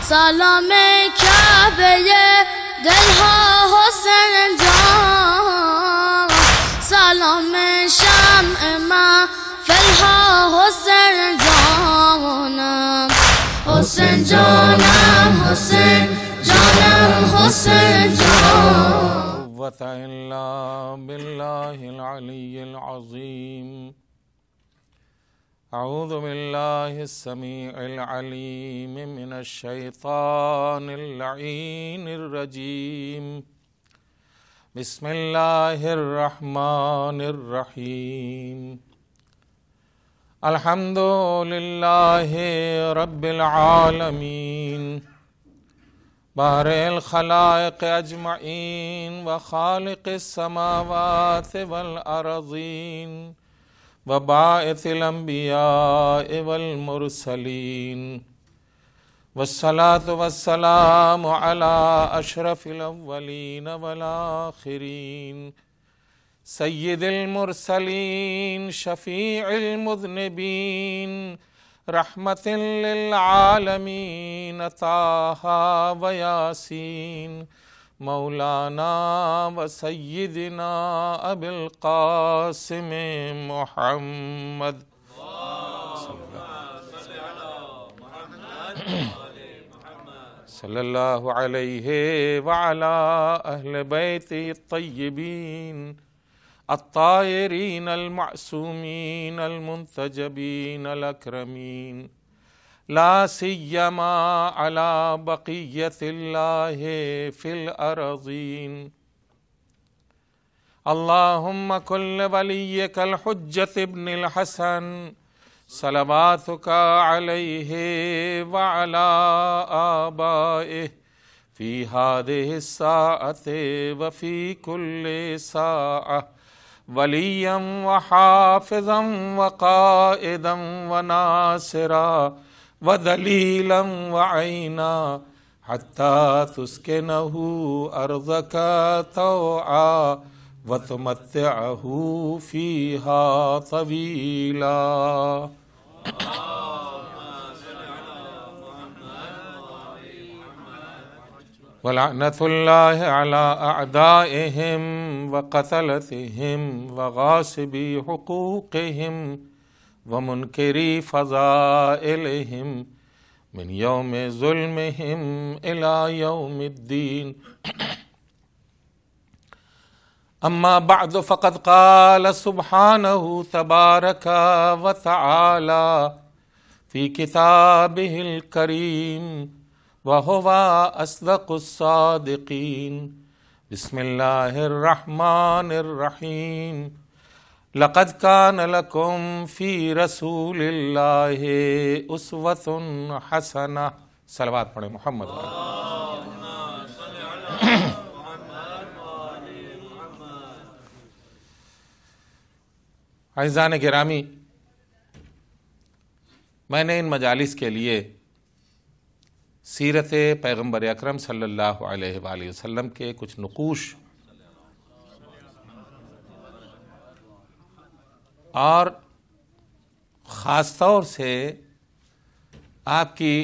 سلام کعبه دلها حسین جان، سلام شمع محفلها حسین جانم، حسین جانم، حسین جانم، حسین جان. قوة إلا بالله العلي العظيم. أعوذ بالله السميع العليم من الشيطان اللعين الرجيم. بسم الله الرحمن الرحيم. الحمد لله رب العالمين، بارئ الخلائق اجمعین وخالق السماوات والارضین وباعث الانبیاء والمرسلین، والصلاة والسلام علی اشرف الاولین والآخرین، سید المرسلین شفیع المذنبین، رحمت للعالمین طه و یاسین، مولانا و سیدنا ابی القاسم محمد صلی اللہ علیہ وعلی اہل بیتہ الطیبین الطاہرین المعصومین المنتجبین الاکرمین، لا سیما علی بقیت اللہ فی الارضین. اللہم کل ولیک الحجۃ ابن الحسن صلواتک علیہ وعلی آبائہ فی ہذہ الساعۃ وفی کل ساعۃ ولیا وحافظا وقائدا وناصرا ودلیلا وعینا حتی تسکنہ ارضک طوعا وتمتعہ فیہا طویلا. ولعنت اللہ علی اعدائہم وقتلتہم وغاصبی حقوقہم ومنکری فضائلہم من یوم ظلمہم الی یوم الدین. اما بعد فقد قال سبحانہ تبارک وتعالی فی کتابہ الکریم وَهُوَ أَصْدَقُ الصَّادِقِينَ. بسم اللہ الرحمن الرحیم. لقد كان لكم في رسول اللہ اسوۃ حسنہ. صلوات پڑھیں محمد. عزیزان گرامی، میں نے ان مجالس کے لیے سیرت پیغمبر اکرم صلی اللہ علیہ وآلہ وسلم کے کچھ نقوش اور خاص طور سے آپ کی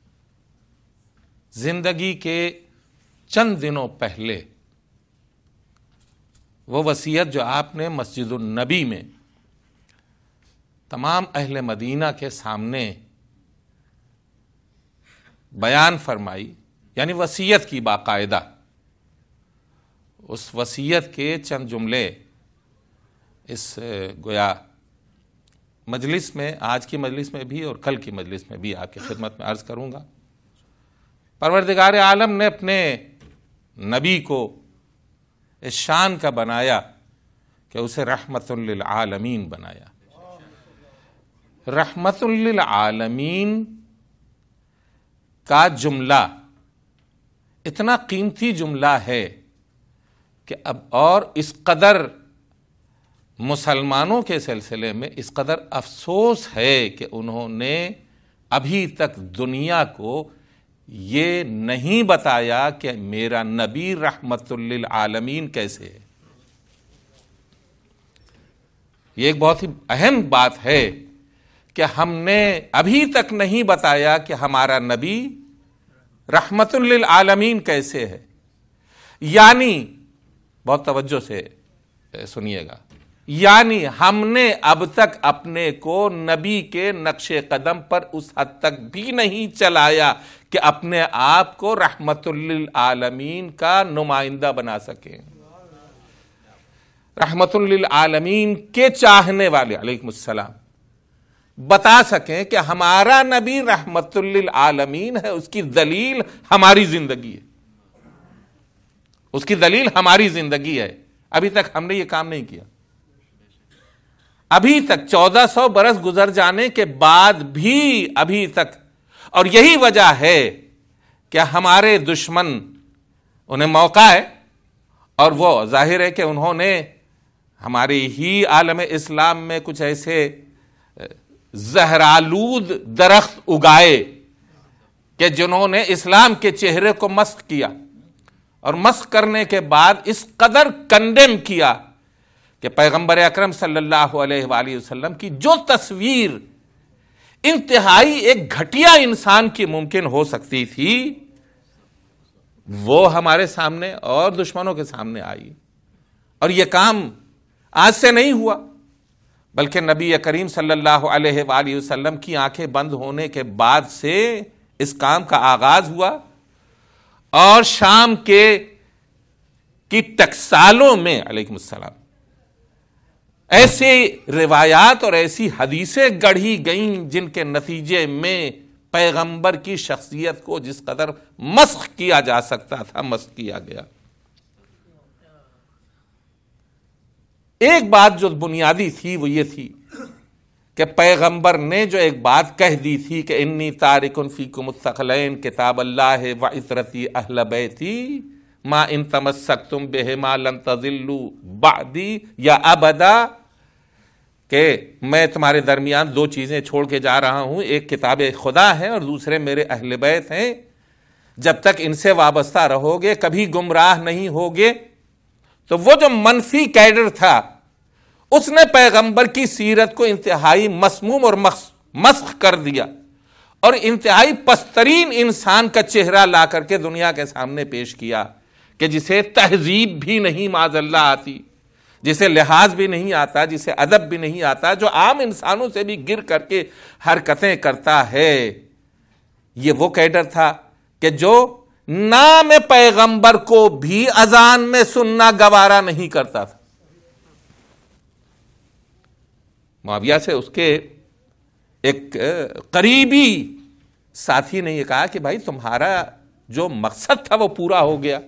زندگی کے چند دنوں پہلے وہ وصیت جو آپ نے مسجد النبی میں تمام اہل مدینہ کے سامنے بیان فرمائی، یعنی وصیت کی باقاعدہ، اس وصیت کے چند جملے اس گویا مجلس میں، آج کی مجلس میں بھی اور کل کی مجلس میں بھی آپ کی خدمت میں عرض کروں گا. پروردگار عالم نے اپنے نبی کو اس شان کا بنایا کہ اسے رحمت للعالمین بنایا. رحمت للعالمین کا جملہ اتنا قیمتی جملہ ہے کہ اب اور اس قدر مسلمانوں کے سلسلے میں اس قدر افسوس ہے کہ انہوں نے ابھی تک دنیا کو یہ نہیں بتایا کہ میرا نبی رحمت للعالمین کیسے ہے. یہ ایک بہت ہی اہم بات ہے کہ ہم نے ابھی تک نہیں بتایا کہ ہمارا نبی رحمت للعالمین کیسے ہے؟ یعنی بہت توجہ سے سنیے گا، یعنی ہم نے اب تک اپنے کو نبی کے نقش قدم پر اس حد تک بھی نہیں چلایا کہ اپنے آپ کو رحمت للعالمین کا نمائندہ بنا سکیں، رحمت للعالمین کے چاہنے والے علیکم السلام بتا سکیں کہ ہمارا نبی رحمت للعالمین ہے۔ اس کی دلیل ہماری زندگی ہے، اس کی دلیل ہماری زندگی ہے۔ ابھی تک ہم نے یہ کام نہیں کیا، ابھی تک 1400 برس گزر جانے کے بعد بھی ابھی تک، اور یہی وجہ ہے کہ ہمارے دشمن انہیں موقع ہے، اور وہ ظاہر ہے کہ انہوں نے ہمارے ہی عالم اسلام میں کچھ ایسے زہرآلود درخت اگائے کہ جنہوں نے اسلام کے چہرے کو مسخ کیا، اور مسخ کرنے کے بعد اس قدر کنڈیم کیا کہ پیغمبر اکرم صلی اللہ علیہ وآلہ وسلم کی جو تصویر انتہائی ایک گھٹیا انسان کی ممکن ہو سکتی تھی، وہ ہمارے سامنے اور دشمنوں کے سامنے آئی۔ اور یہ کام آج سے نہیں ہوا، بلکہ نبی کریم صلی اللہ علیہ وآلہ وسلم کی آنکھیں بند ہونے کے بعد سے اس کام کا آغاز ہوا، اور شام کی ٹکسالوں میں علیکم السلام ایسے روایات اور ایسی حدیثیں گڑھی گئیں جن کے نتیجے میں پیغمبر کی شخصیت کو جس قدر مسخ کیا جا سکتا تھا مسخ کیا گیا۔ ایک بات جو بنیادی تھی وہ یہ تھی کہ پیغمبر نے جو ایک بات کہہ دی تھی کہ انی تارک فیکم الثقلین کتاب اللہ وعطرتی اہل بیتی ما ان تمسکتم بہما لن تضلوا بعدی یا ابدا، کہ میں تمہارے درمیان دو چیزیں چھوڑ کے جا رہا ہوں، ایک کتاب خدا ہے اور دوسرے میرے اہل بیت ہیں، جب تک ان سے وابستہ رہو گے کبھی گمراہ نہیں ہوگے۔ تو وہ جو منفی کیڈر تھا اس نے پیغمبر کی سیرت کو انتہائی مسموم اور مسخ کر دیا، اور انتہائی پسترین انسان کا چہرہ لا کر کے دنیا کے سامنے پیش کیا کہ جسے تہذیب بھی نہیں معاذ اللہ آتی، جسے لحاظ بھی نہیں آتا، جسے ادب بھی نہیں آتا، جو عام انسانوں سے بھی گر کر کے حرکتیں کرتا ہے۔ یہ وہ کیڈر تھا کہ جو نام پیغمبر کو بھی اذان میں سننا گوارا نہیں کرتا تھا۔ معاویہ سے اس کے ایک قریبی ساتھی نے یہ کہا کہ بھائی تمہارا جو مقصد تھا وہ پورا ہو گیا،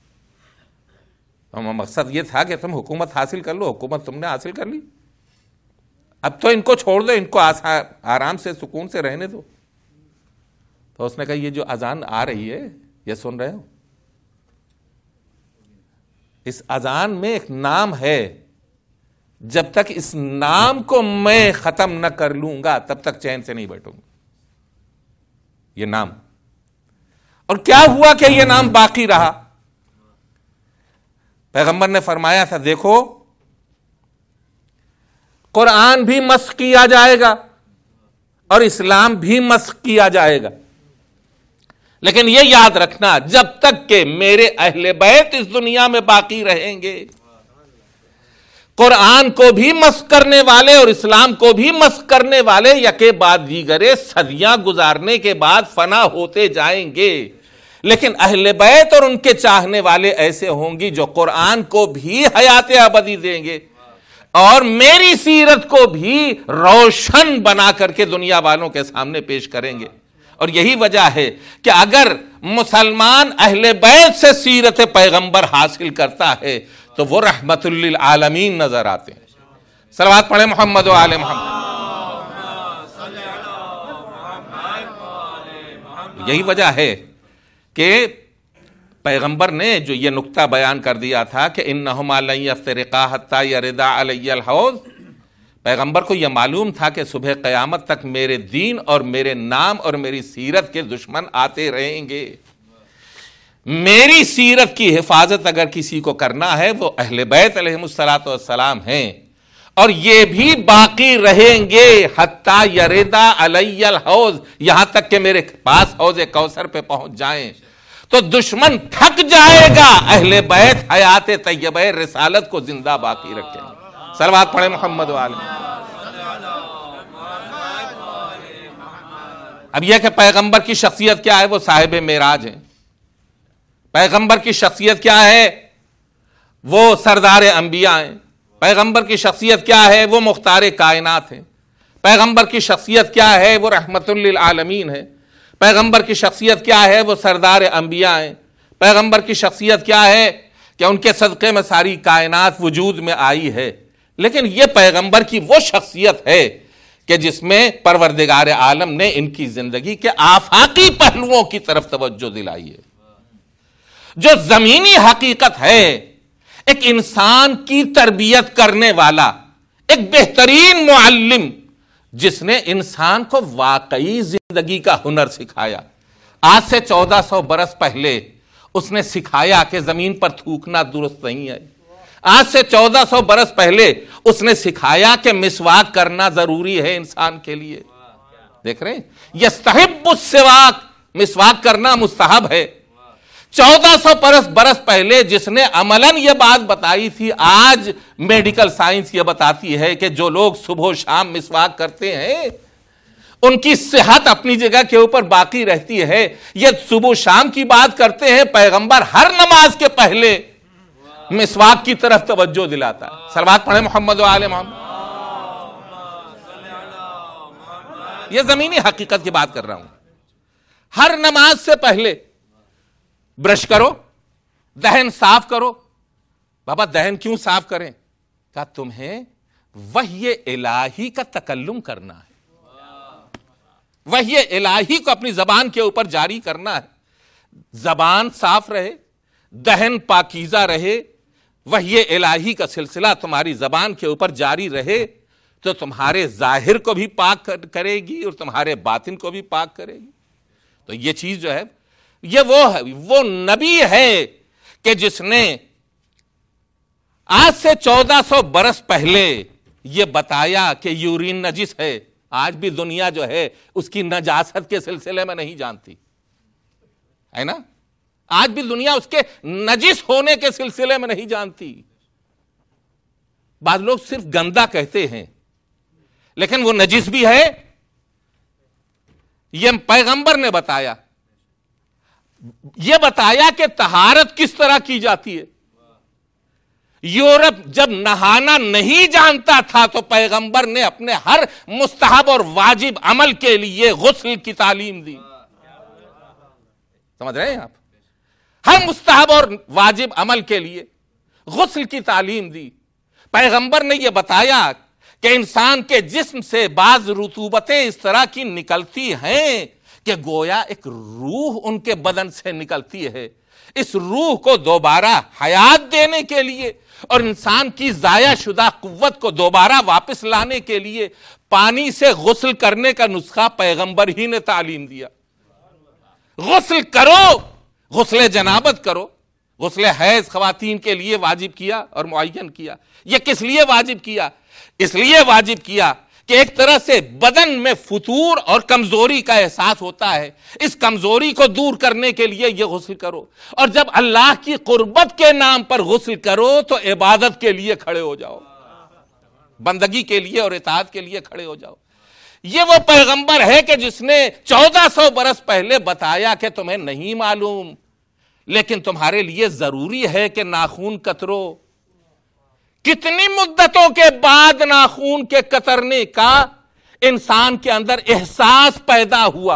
مقصد یہ تھا کہ تم حکومت حاصل کر لو، حکومت تم نے حاصل کر لی، اب تو ان کو چھوڑ دو، ان کو آرام سے سکون سے رہنے دو۔ تو اس نے کہا یہ جو اذان آ رہی ہے یہ سن رہے ہو، اس اذان میں ایک نام ہے، جب تک اس نام کو میں ختم نہ کر لوں گا تب تک چین سے نہیں بیٹھوں گا۔ یہ نام، اور کیا ہوا کہ یہ نام باقی رہا؟ پیغمبر نے فرمایا تھا دیکھو قرآن بھی مسخ کیا جائے گا اور اسلام بھی مسخ کیا جائے گا، لیکن یہ یاد رکھنا جب تک کہ میرے اہل بیت اس دنیا میں باقی رہیں گے، قرآن کو بھی مسخ کرنے والے اور اسلام کو بھی مسخ کرنے والے یکے بعد دیگرے صدیاں گزارنے کے بعد فنا ہوتے جائیں گے، لیکن اہل بیت اور ان کے چاہنے والے ایسے ہوں گی جو قرآن کو بھی حیات ابدی دیں گے اور میری سیرت کو بھی روشن بنا کر کے دنیا والوں کے سامنے پیش کریں گے۔ اور یہی وجہ ہے کہ اگر مسلمان اہل بیت سے سیرت پیغمبر حاصل کرتا ہے تو وہ رحمت للعالمین نظر آتے ہیں۔ صلوات پڑھیں محمد و آل محمد۔ یہی وجہ ہے کہ پیغمبر نے جو یہ نقطہ بیان کر دیا تھا کہ انہما لن یفترقا حتی یردا علی الحوض، پیغمبر کو یہ معلوم تھا کہ صبح قیامت تک میرے دین اور میرے نام اور میری سیرت کے دشمن آتے رہیں گے۔ میری سیرت کی حفاظت اگر کسی کو کرنا ہے وہ اہل بیت علیہم الصلوۃ والسلام ہیں، اور یہ بھی باقی رہیں گے حتی یردا علی الحوض، یہاں تک کہ میرے پاس حوض کوثر پہ پہنچ جائیں تو دشمن تھک جائے گا، اہل بیت حیات طیبہ رسالت کو زندہ باقی رکھیں گے۔ صلوات پڑھیں محمد وآلہ۔ اب یہ کہ پیغمبر کی شخصیت کیا ہے، وہ صاحب معراج ہیں۔ پیغمبر کی شخصیت کیا ہے، وہ سردار انبیاء ہیں۔ پیغمبر کی شخصیت کیا ہے، وہ مختار کائنات ہیں۔ پیغمبر کی شخصیت کیا ہے، وہ رحمت للعالمین ہے۔ پیغمبر کی شخصیت کیا ہے، وہ سردار انبیاء ہیں۔ پیغمبر کی شخصیت کیا ہے کہ ان کے صدقے میں ساری کائنات وجود میں آئی ہے۔ لیکن یہ پیغمبر کی وہ شخصیت ہے کہ جس میں پروردگار عالم نے ان کی زندگی کے آفاقی پہلوؤں کی طرف توجہ دلائی ہے۔ جو زمینی حقیقت ہے، ایک انسان کی تربیت کرنے والا، ایک بہترین معلم جس نے انسان کو واقعی زندگی کا ہنر سکھایا۔ آج سے 1400 برس پہلے اس نے سکھایا کہ زمین پر تھوکنا درست نہیں ہے۔ آج سے 1400 برس پہلے اس نے سکھایا کہ مسواک کرنا ضروری ہے انسان کے لیے۔ دیکھ رہے ہیں، یستحب السواک، مسواک کرنا مستحب ہے۔ 1400 برس پہلے جس نے عملاً یہ بات بتائی تھی، آج میڈیکل سائنس یہ بتاتی ہے کہ جو لوگ صبح و شام مسواک کرتے ہیں ان کی صحت اپنی جگہ کے اوپر باقی رہتی ہے۔ یہ صبح و شام کی بات کرتے ہیں، پیغمبر ہر نماز کے پہلے مسواک کی طرف توجہ دلاتا ہے۔ صلوات پڑھیں محمد و آل محمد۔ یہ زمینی حقیقت کی بات کر رہا ہوں۔ ہر نماز سے پہلے برش کرو، دہن صاف کرو۔ بابا دہن کیوں صاف کریں؟ کہا تمہیں وحی الہی کا تکلم کرنا ہے، وحی الہی کو اپنی زبان کے اوپر جاری کرنا ہے۔ زبان صاف رہے، دہن پاکیزہ رہے، وحی الہی کا سلسلہ تمہاری زبان کے اوپر جاری رہے تو تمہارے ظاہر کو بھی پاک کرے گی اور تمہارے باطن کو بھی پاک کرے گی۔ تو یہ چیز جو ہے یہ وہ نبی ہے کہ جس نے آج سے 1400 برس پہلے یہ بتایا کہ یورین نجس ہے۔ آج بھی دنیا جو ہے اس کی نجاست کے سلسلے میں نہیں جانتی ہے نا، آج بھی دنیا اس کے نجس ہونے کے سلسلے میں نہیں جانتی۔ بعض لوگ صرف گندا کہتے ہیں لیکن وہ نجس بھی ہے، یہ پیغمبر نے بتایا۔ یہ بتایا کہ طہارت کس طرح کی جاتی ہے۔ یورپ جب نہانا نہیں جانتا تھا تو پیغمبر نے اپنے ہر مستحب اور واجب عمل کے لیے غسل کی تعلیم دی۔ سمجھ رہے ہیں آپ؟ ہر مستحب اور واجب عمل کے لیے غسل کی تعلیم دی۔ پیغمبر نے یہ بتایا کہ انسان کے جسم سے بعض رطوبتیں اس طرح کی نکلتی ہیں کہ گویا ایک روح ان کے بدن سے نکلتی ہے۔ اس روح کو دوبارہ حیات دینے کے لیے اور انسان کی ضائع شدہ قوت کو دوبارہ واپس لانے کے لیے پانی سے غسل کرنے کا نسخہ پیغمبر ہی نے تعلیم دیا۔ غسل کرو، غسل جنابت کرو۔ غسل حیض خواتین کے لیے واجب کیا اور معین کیا۔ یہ کس لیے واجب کیا؟ اس لیے واجب کیا کہ ایک طرح سے بدن میں فتور اور کمزوری کا احساس ہوتا ہے، اس کمزوری کو دور کرنے کے لیے یہ غسل کرو، اور جب اللہ کی قربت کے نام پر غسل کرو تو عبادت کے لیے کھڑے ہو جاؤ، بندگی کے لیے اور اطاعت کے لیے کھڑے ہو جاؤ۔ یہ وہ پیغمبر ہے کہ جس نے 1400 برس پہلے بتایا کہ تمہیں نہیں معلوم لیکن تمہارے لیے ضروری ہے کہ ناخون کترو۔ کتنی مدتوں کے بعد ناخون کے کترنے کا انسان کے اندر احساس پیدا ہوا؟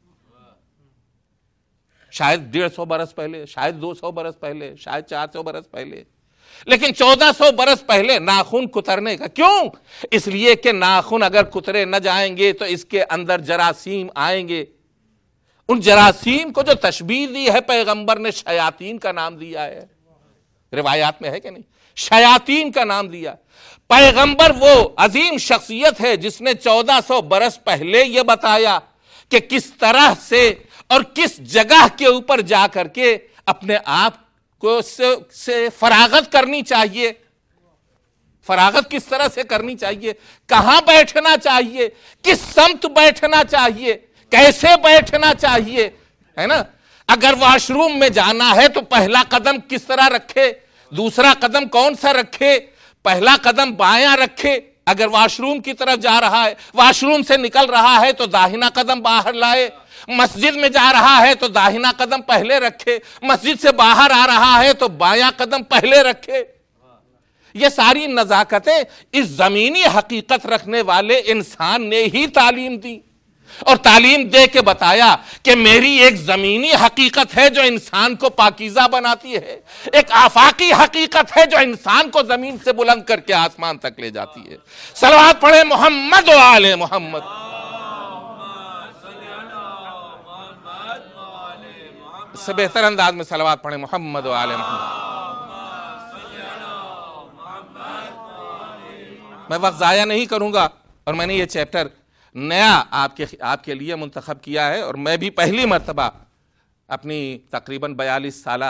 شاید 150 برس پہلے، شاید 200 برس پہلے، شاید 400 برس پہلے، لیکن 1400 برس پہلے ناخن کترنے کا کیوں؟ اس لیے کہ ناخن اگر کترے نہ جائیں گے تو اس کے اندر جراثیم آئیں گے۔ ان جراثیم کو جو تشبیہ دی ہے پیغمبر نے شیاطین کا نام دیا ہے، روایات میں ہے کہ نہیں؟ شیاطین کا نام دیا۔ پیغمبر وہ عظیم شخصیت ہے جس نے 1400 برس پہلے یہ بتایا کہ کس طرح سے اور کس جگہ کے اوپر جا کر کے اپنے آپ کو سے فراغت کرنی چاہیے۔ فراغت کس طرح سے کرنی چاہیے، کہاں بیٹھنا چاہیے، کس سمت بیٹھنا چاہیے، کیسے بیٹھنا چاہیے، ہے نا. اگر واش روم میں جانا ہے تو پہلا قدم کس طرح رکھے، دوسرا قدم کون سا رکھے، پہلا قدم بایاں رکھے اگر واش روم کی طرف جا رہا ہے، واش روم سے نکل رہا ہے تو داہنا قدم باہر لائے، مسجد میں جا رہا ہے تو داہنا قدم پہلے رکھے، مسجد سے باہر آ رہا ہے تو بایاں قدم پہلے رکھے. یہ ساری نزاکتیں اس زمینی حقیقت رکھنے والے انسان نے ہی تعلیم دی، اور تعلیم دے کے بتایا کہ میری ایک زمینی حقیقت ہے جو انسان کو پاکیزہ بناتی ہے، ایک آفاقی حقیقت ہے جو انسان کو زمین سے بلند کر کے آسمان تک لے جاتی ہے. صلوات پڑھیں محمد و آل محمد. اس سے بہتر انداز میں صلوات پڑھیں محمد و آل محمد. میں وقت ضائع نہیں کروں گا، اور میں نے یہ چیپٹر نیا آپ کے لیے منتخب کیا ہے، اور میں بھی پہلی مرتبہ اپنی تقریباً 42 سالہ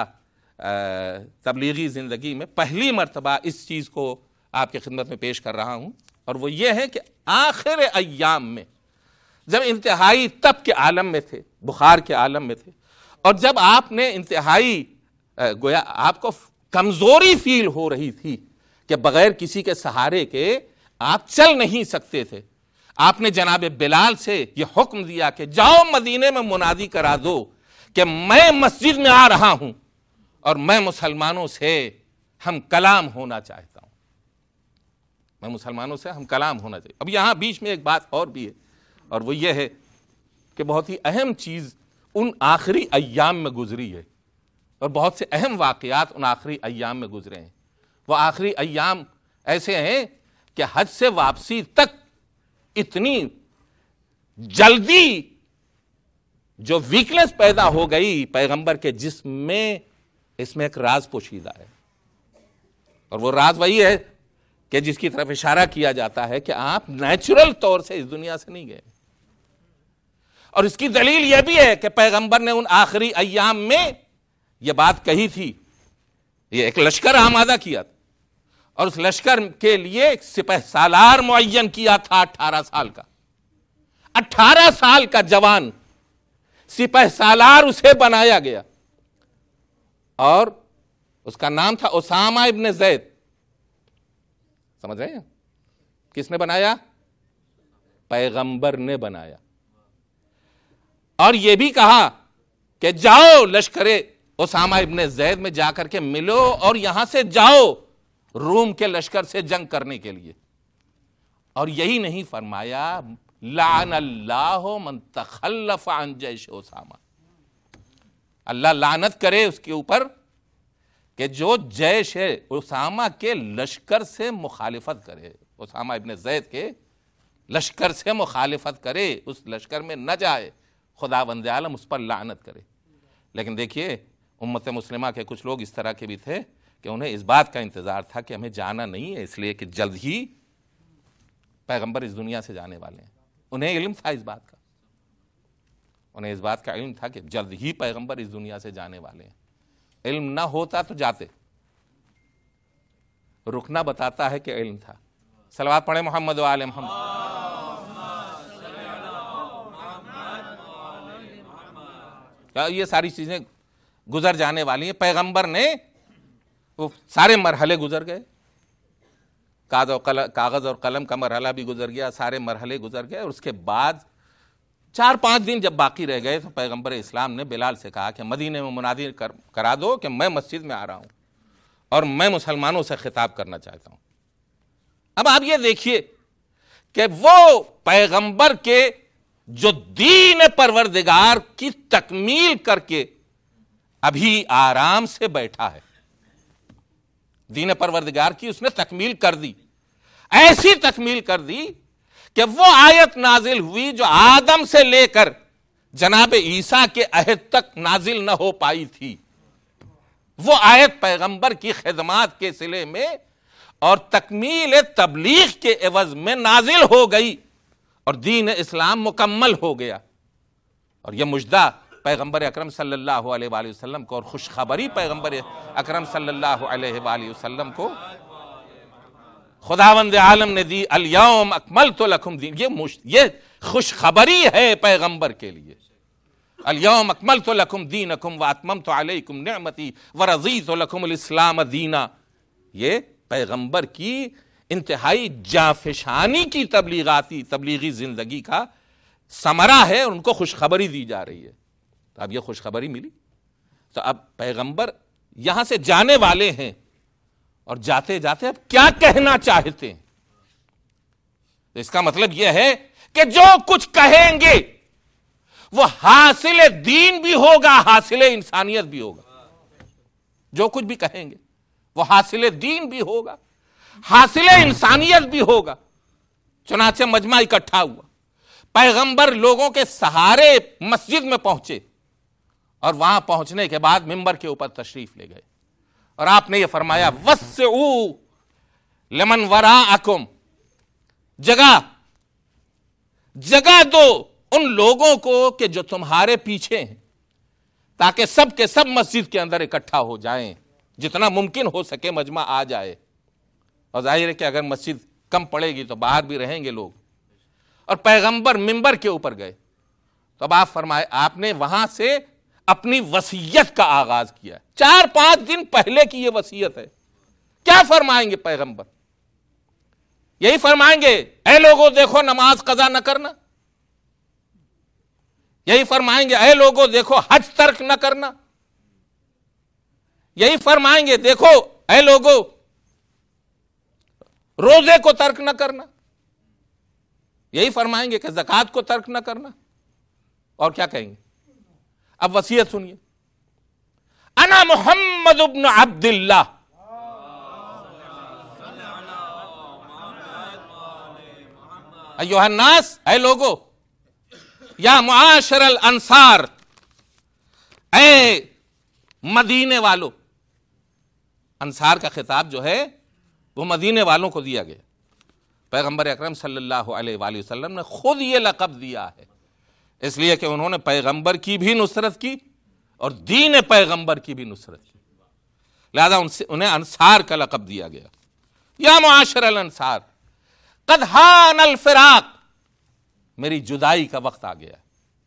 تبلیغی زندگی میں پہلی مرتبہ اس چیز کو آپ کی خدمت میں پیش کر رہا ہوں، اور وہ یہ ہے کہ آخر ایام میں جب انتہائی تپ کے عالم میں تھے، بخار کے عالم میں تھے، اور جب آپ نے انتہائی گویا آپ کو کمزوری فیل ہو رہی تھی کہ بغیر کسی کے سہارے کے آپ چل نہیں سکتے تھے، آپ نے جناب بلال سے یہ حکم دیا کہ جاؤ مدینے میں منادی کرا دو کہ میں مسجد میں آ رہا ہوں اور میں مسلمانوں سے ہم کلام ہونا چاہتا ہوں، میں مسلمانوں سے ہم کلام ہونا چاہیے. اب یہاں بیچ میں ایک بات اور بھی ہے، اور وہ یہ ہے کہ بہت ہی اہم چیز ان آخری ایام میں گزری ہے، اور بہت سے اہم واقعات ان آخری ایام میں گزرے ہیں. وہ آخری ایام ایسے ہیں کہ حج سے واپسی تک اتنی جلدی جو ویکنس پیدا ہو گئی پیغمبر کے جسم میں، اس میں ایک راز پوشیدہ ہے، اور وہ راز وہی ہے کہ جس کی طرف اشارہ کیا جاتا ہے کہ آپ نیچرل طور سے اس دنیا سے نہیں گئے. اور اس کی دلیل یہ بھی ہے کہ پیغمبر نے ان آخری ایام میں یہ بات کہی تھی، یہ ایک لشکر آمادہ کیا تھا، اور اس لشکر کے لیے ایک سپہ سالار معین کیا تھا 18 سال کا. 18 سال کا جوان سپہ سالار اسے بنایا گیا، اور اس کا نام تھا اسامہ ابن زید. سمجھ رہے ہیں کس نے بنایا؟ پیغمبر نے بنایا. اور یہ بھی کہا کہ جاؤ لشکر اسامہ ابن زید میں جا کر کے ملو اور یہاں سے جاؤ روم کے لشکر سے جنگ کرنے کے لیے. اور یہی نہیں فرمایا لعن اللہ من تخلف عن جیش اسامہ، اللہ لعنت کرے اس کے اوپر کہ جو جیش ہے اسامہ کے لشکر سے مخالفت کرے، اسامہ ابن زید کے لشکر سے مخالفت کرے، اس لشکر میں نہ جائے، خداوند عالم اس پر لعنت کرے. لیکن دیکھیے امت مسلمہ کے کچھ لوگ اس طرح کے بھی تھے کہ انہیں اس بات کا انتظار تھا کہ ہمیں جانا نہیں ہے، اس لیے کہ جلد ہی پیغمبر اس دنیا سے جانے والے ہیں. انہیں علم تھا اس بات کا، انہیں اس بات کا علم تھا کہ جلد ہی پیغمبر اس دنیا سے جانے والے ہیں. علم نہ ہوتا تو جاتے، رکنا بتاتا ہے کہ علم تھا. صلوات پڑھیں محمد و آل محمد. یہ ساری چیزیں گزر جانے والی ہیں. پیغمبر نے وہ سارے مرحلے گزر گئے، کاغذ اور قلم کا مرحلہ بھی گزر گیا، سارے مرحلے گزر گئے. اور اس کے بعد 4-5 دن جب باقی رہ گئے تو پیغمبر اسلام نے بلال سے کہا کہ مدینے میں منادی کرا دو کہ میں مسجد میں آ رہا ہوں اور میں مسلمانوں سے خطاب کرنا چاہتا ہوں. اب آپ یہ دیکھیے کہ وہ پیغمبر کے جو دین پروردگار کی تکمیل کر کے ابھی آرام سے بیٹھا ہے، دین پروردگار کی اس نے تکمیل کر دی، ایسی تکمیل کر دی کہ وہ آیت نازل ہوئی جو آدم سے لے کر جناب عیسیٰ کے عہد تک نازل نہ ہو پائی تھی. وہ آیت پیغمبر کی خدمات کے صلے میں اور تکمیل تبلیغ کے عوض میں نازل ہو گئی اور دین اسلام مکمل ہو گیا. اور یہ مجدہ پیغمبر اکرم صلی اللہ علیہ وآلہ وسلم کو اور خوشخبری پیغمبر اکرم صلی اللہ علیہ وآلہ وسلم کو خداوند عالم نے دی الیوم اکملت لکم دین، یہ خوشخبری ہے پیغمبر کے لیے. الیوم اکملت لکم دینکم واتممت علیکم نعمتی ورضیت لکم الاسلام دینا. یہ پیغمبر کی انتہائی جانفشانی کی تبلیغی زندگی کا ثمرہ ہے، اور ان کو خوشخبری دی جا رہی ہے. تو اب یہ خوشخبری ملی، تو اب پیغمبر یہاں سے جانے والے ہیں، اور جاتے جاتے اب کیا کہنا چاہتے ہیں. تو اس کا مطلب یہ ہے کہ جو کچھ کہیں گے وہ حاصل دین بھی ہوگا، حاصل انسانیت بھی ہوگا. جو کچھ بھی کہیں گے وہ حاصل دین بھی ہوگا، حاصل انسانیت بھی ہوگا. چنانچہ مجمع اکٹھا ہوا، پیغمبر لوگوں کے سہارے مسجد میں پہنچے، اور وہاں پہنچنے کے بعد منبر کے اوپر تشریف لے گئے، اور آپ نے یہ فرمایا وسعوا لمن وراءکم، جگہ دو ان لوگوں کو کہ جو تمہارے پیچھے ہیں، تاکہ سب کے سب مسجد کے اندر اکٹھا ہو جائیں، جتنا ممکن ہو سکے مجمع آ جائے. اور ظاہر ہے کہ اگر مسجد کم پڑے گی تو باہر بھی رہیں گے لوگ. اور پیغمبر منبر کے اوپر گئے تو اب آپ فرمائے، آپ نے وہاں سے اپنی وصیت کا آغاز کیا. 4-5 دن پہلے کی یہ وصیت ہے. کیا فرمائیں گے پیغمبر؟ یہی فرمائیں گے اے لوگوں دیکھو نماز قضا نہ کرنا؟ یہی فرمائیں گے اے لوگوں دیکھو حج ترک نہ کرنا؟ یہی فرمائیں گے دیکھو اے لوگوں روزے کو ترک نہ کرنا؟ یہی فرمائیں گے کہ زکوٰۃ کو ترک نہ کرنا؟ اور کیا کہیں گے؟ اب وصیت سنیے. انا محمد ابن عبد اللہ، ایھا الناس، اے لوگو، یا معاشر الانصار، اے مدینے والو. انصار کا خطاب جو ہے وہ مدینے والوں کو دیا گیا. پیغمبر اکرم صلی اللہ علیہ وآلہ وسلم نے خود یہ لقب دیا ہے، اس لیے کہ انہوں نے پیغمبر کی بھی نصرت کی اور دین پیغمبر کی بھی نصرت کی، لہذا انہیں انصار کا لقب دیا گیا. یا معاشر الانصار قد حان الفراق، میری جدائی کا وقت آ گیا.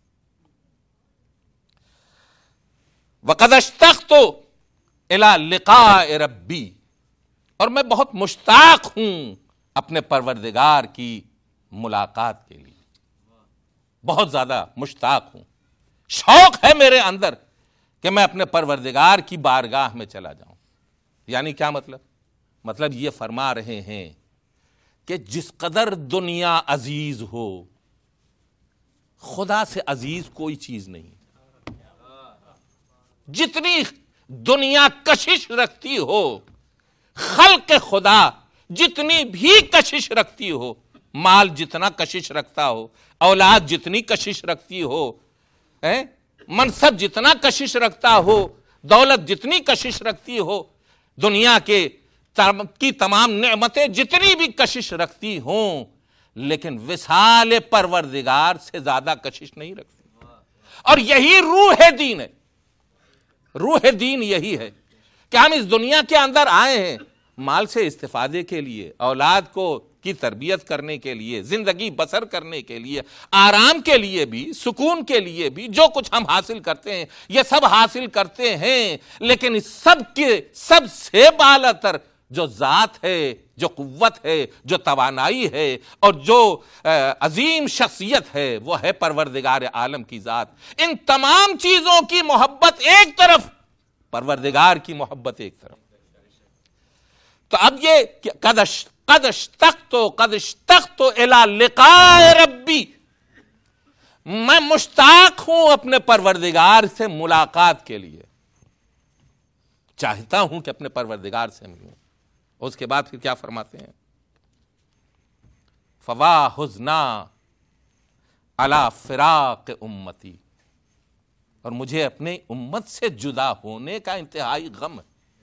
وقد اشتقت الی لقاء ربی، اور میں بہت مشتاق ہوں اپنے پروردگار کی ملاقات کے لیے. بہت زیادہ مشتاق ہوں، شوق ہے میرے اندر کہ میں اپنے پروردگار کی بارگاہ میں چلا جاؤں. یعنی کیا مطلب؟ مطلب یہ فرما رہے ہیں کہ جس قدر دنیا عزیز ہو، خدا سے عزیز کوئی چیز نہیں. جتنی دنیا کشش رکھتی ہو، خلق خدا جتنی بھی کشش رکھتی ہو، مال جتنا کشش رکھتا ہو، اولاد جتنی کشش رکھتی ہو، منصب جتنا کشش رکھتا ہو، دولت جتنی کشش رکھتی ہو، دنیا کی تمام نعمتیں جتنی بھی کشش رکھتی ہوں، لیکن وصال پروردگار سے زیادہ کشش نہیں رکھتی. اور یہی روح دین ہے. روح دین یہی ہے کہ ہم اس دنیا کے اندر آئے ہیں مال سے استفادے کے لیے، اولاد کو کی تربیت کرنے کے لیے، زندگی بسر کرنے کے لیے، آرام کے لیے بھی، سکون کے لیے بھی. جو کچھ ہم حاصل کرتے ہیں یہ سب حاصل کرتے ہیں، لیکن اس سب سے بالا تر جو ذات ہے، جو قوت ہے، جو توانائی ہے، اور جو عظیم شخصیت ہے، وہ ہے پروردگار عالم کی ذات. ان تمام چیزوں کی محبت ایک طرف، پروردگار کی محبت ایک طرف. تو اب یہ قد اشتقت الی لقاء ربی، میں مشتاق ہوں اپنے پروردگار سے ملاقات کے لیے، چاہتا ہوں کہ اپنے پروردگار سے ملوں. اس کے بعد پھر کیا فرماتے ہیں؟ فوا حزنا علی فراق امتی، اور مجھے اپنے امت سے جدا ہونے کا انتہائی غم ہے.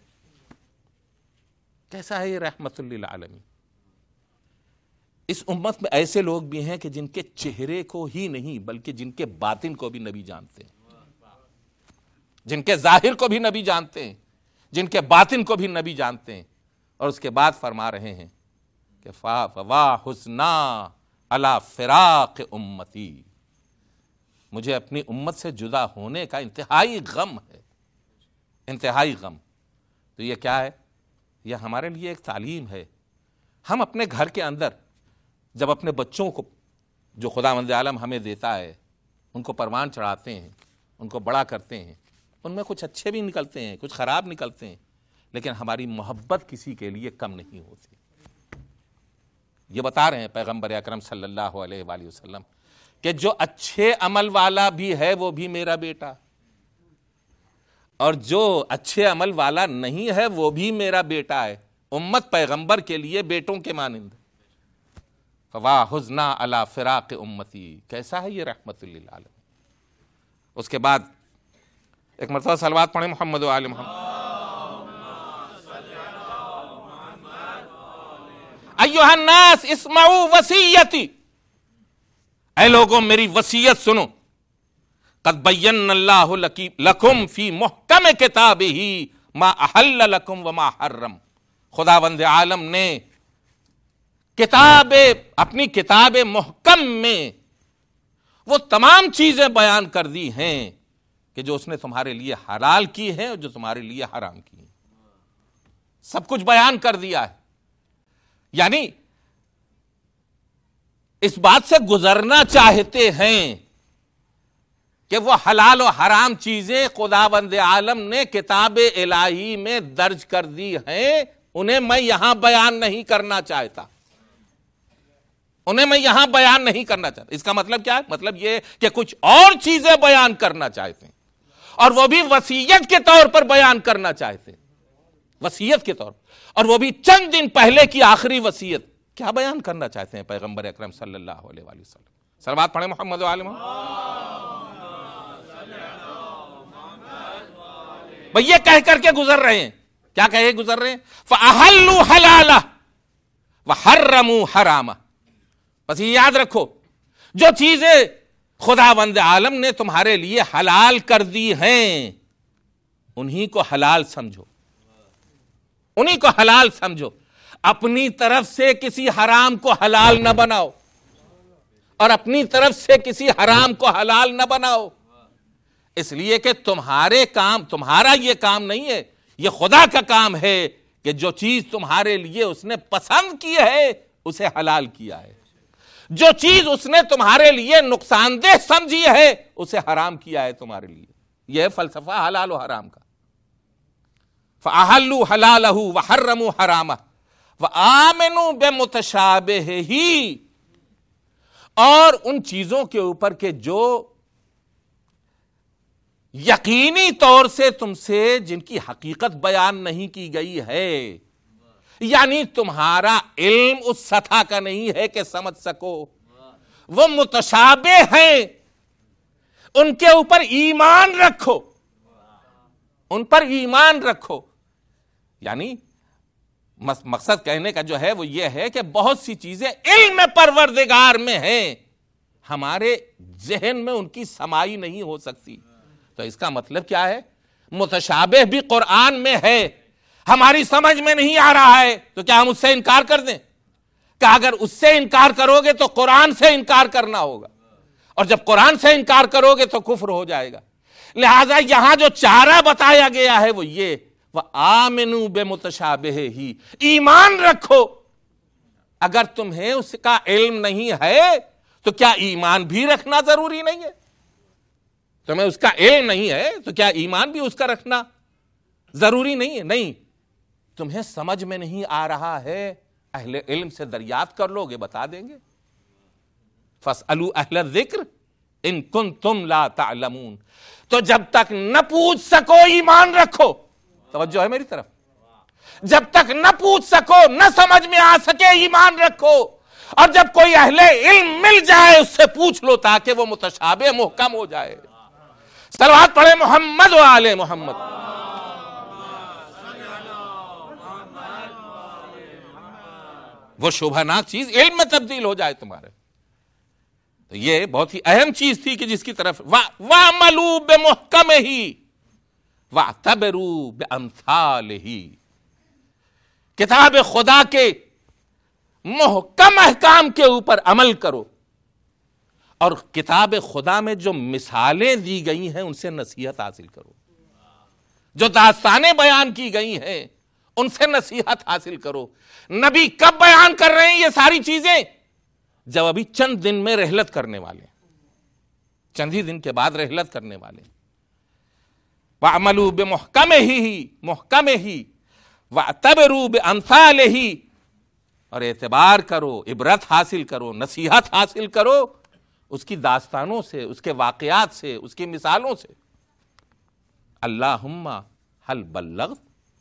کیسا ہے یہ رحمت للعالمین؟ اس امت میں ایسے لوگ بھی ہیں کہ جن کے چہرے کو ہی نہیں بلکہ جن کے باطن کو بھی نبی جانتے ہیں، جن کے ظاہر کو بھی نبی جانتے ہیں، جن کے باطن کو بھی نبی جانتے ہیں. اور اس کے بعد فرما رہے ہیں کہ فوا حزنا علی فراق امتی، مجھے اپنی امت سے جدا ہونے کا انتہائی غم ہے، انتہائی غم۔ تو یہ کیا ہے؟ یہ ہمارے لیے ایک تعلیم ہے۔ ہم اپنے گھر کے اندر جب اپنے بچوں کو جو خداوند عالم ہمیں دیتا ہے ان کو پروان چڑھاتے ہیں، ان کو بڑا کرتے ہیں، ان میں کچھ اچھے بھی نکلتے ہیں، کچھ خراب نکلتے ہیں، لیکن ہماری محبت کسی کے لیے کم نہیں ہوتی۔ یہ بتا رہے ہیں پیغمبر اکرم صلی اللہ علیہ وآلہ وسلم کہ جو اچھے عمل والا بھی ہے وہ بھی میرا بیٹا، اور جو اچھے عمل والا نہیں ہے وہ بھی میرا بیٹا ہے۔ امت پیغمبر کے لیے بیٹوں کے مانند۔ فوا حزنا علی فراق امتی، کیسا ہے یہ رحمت للعالمین۔ اس کے بعد ایک مرتبہ صلوات پڑھیں محمد و آل محمد۔ ایھا الناس اسمعوا وصیتی، اے لوگوں میری وصیت سنو۔ قد بینا اللہ لکم فی محکم کتابہ ما احل لکم وما حرم، خداوند عالم نے اپنی کتاب محکم میں وہ تمام چیزیں بیان کر دی ہیں کہ جو اس نے تمہارے لیے حلال کی ہیں اور جو تمہارے لیے حرام کی ہیں، سب کچھ بیان کر دیا ہے۔ یعنی اس بات سے گزرنا چاہتے ہیں کہ وہ حلال و حرام چیزیں خداوند عالم نے کتاب الہی میں درج کر دی ہیں، انہیں میں یہاں بیان نہیں کرنا چاہتا، انہیں میں یہاں بیان نہیں کرنا چاہتا۔ اس کا مطلب کیا ہے؟ مطلب یہ کہ کچھ اور چیزیں بیان کرنا چاہتے ہیں، اور وہ بھی وصیت کے طور پر بیان کرنا چاہتے ہیں، وصیت کے طور پر، اور وہ بھی چند دن پہلے کی آخری وصیت۔ کیا بیان کرنا چاہتے ہیں پیغمبر اکرم صلی اللہ علیہ وآلہ وسلم؟ صلوات پڑھیں محمد و آل محمد۔ بھئی یہ کہہ کر کے گزر رہے ہیں، کیا کہے گزر رہے ہیں؟ فَأَحَلُّوا حَلَالَهُ وَحَرَّمُوا حَرَامَهُ۔ بس یہ یاد رکھو، جو چیزیں خداوند عالم نے تمہارے لیے حلال کر دی ہیں انہی کو حلال سمجھو، انہی کو حلال سمجھو، اپنی طرف سے کسی حرام کو حلال نہ بناؤ، اور اپنی طرف سے کسی حرام کو حلال نہ بناؤ، اس لیے کہ تمہارا یہ کام نہیں ہے، یہ خدا کا کام ہے کہ جو چیز تمہارے لیے اس نے پسند کی ہے اسے حلال کیا ہے، جو چیز اس نے تمہارے لیے نقصان دہ سمجھی ہے اسے حرام کیا ہے تمہارے لیے۔ یہ فلسفہ حلال و حرام کا۔ فَأَحَلُّوا حَلَالَهُ وَحَرَّمُوا حَرَامَهُ وَآمِنُوا بِمُتَشَابِهِهِ، اور ان چیزوں کے اوپر کہ جو یقینی طور سے تم سے جن کی حقیقت بیان نہیں کی گئی ہے، یعنی تمہارا علم اس سطح کا نہیں ہے کہ سمجھ سکو، وہ متشابہ ہیں، ان کے اوپر ایمان رکھو، ان پر ایمان رکھو۔ یعنی مقصد کہنے کا جو ہے وہ یہ ہے کہ بہت سی چیزیں علم پروردگار میں ہیں، ہمارے ذہن میں ان کی سمائی نہیں ہو سکتی۔ تو اس کا مطلب کیا ہے؟ متشابہ بھی قرآن میں ہے، ہماری سمجھ میں نہیں آ رہا ہے تو کیا ہم اس سے انکار کر دیں؟ کہ اگر اس سے انکار کرو گے تو قرآن سے انکار کرنا ہوگا، اور جب قرآن سے انکار کرو گے تو کفر ہو جائے گا۔ لہذا یہاں جو چارہ بتایا گیا ہے وہ یہ، وَآمِنُوا بِمُتَشَابِهِهِ، ایمان رکھو۔ اگر تمہیں اس کا علم نہیں ہے تو کیا ایمان بھی رکھنا ضروری نہیں ہے؟ تمہیں اس کا علم نہیں ہے تو کیا ایمان بھی اس کا رکھنا ضروری نہیں ہے؟ نہیں، تمہیں سمجھ میں نہیں آ رہا ہے، اہل علم سے دریافت کر لو گے، بتا دیں گے۔ فَاسْأَلُوا أَهْلَ الذِّكْرِ إِن كُنتُمْ لَا تَعْلَمُونَ۔ تو جب تک نہ پوچھ سکو ایمان رکھو، توجہ ہے میری طرف، جب تک نہ پوچھ سکو، نہ سمجھ میں آ سکے ایمان رکھو، اور جب کوئی اہل علم مل جائے اس سے پوچھ لو تاکہ وہ متشابہ محکم ہو جائے۔ صلوات پڑھے محمد و آل محمد۔ وہ شبہ ناک چیز علم میں تبدیل ہو جائے تمہارے، تو یہ بہت ہی اہم چیز تھی کہ جس کی طرف وَعْمَلُوا بِمُحْكَمِهِ وَاعْتَبِرُوا بِأَمْثَالِهِ، کتاب خدا کے محکم احکام کے اوپر عمل کرو، اور کتاب خدا میں جو مثالیں دی گئی ہیں ان سے نصیحت حاصل کرو، جو داستانیں بیان کی گئی ہیں ان سے نصیحت حاصل کرو۔ نبی کب بیان کر رہے ہیں یہ ساری چیزیں؟ جب ابھی چند دن میں رحلت کرنے والے ہیں، چند ہی دن کے بعد رحلت کرنے والے ہیں۔ وَعْمَلُوا بِمُحْكَمِهِ مُحْكَمِهِ وَاعْتَبِرُوا بِأَمْثَالِهِ، اور اعتبار کرو، عبرت حاصل کرو، نصیحت حاصل کرو اس کی داستانوں سے، اس کے واقعات سے، اس کی مثالوں سے۔ اللہم حل بلغت،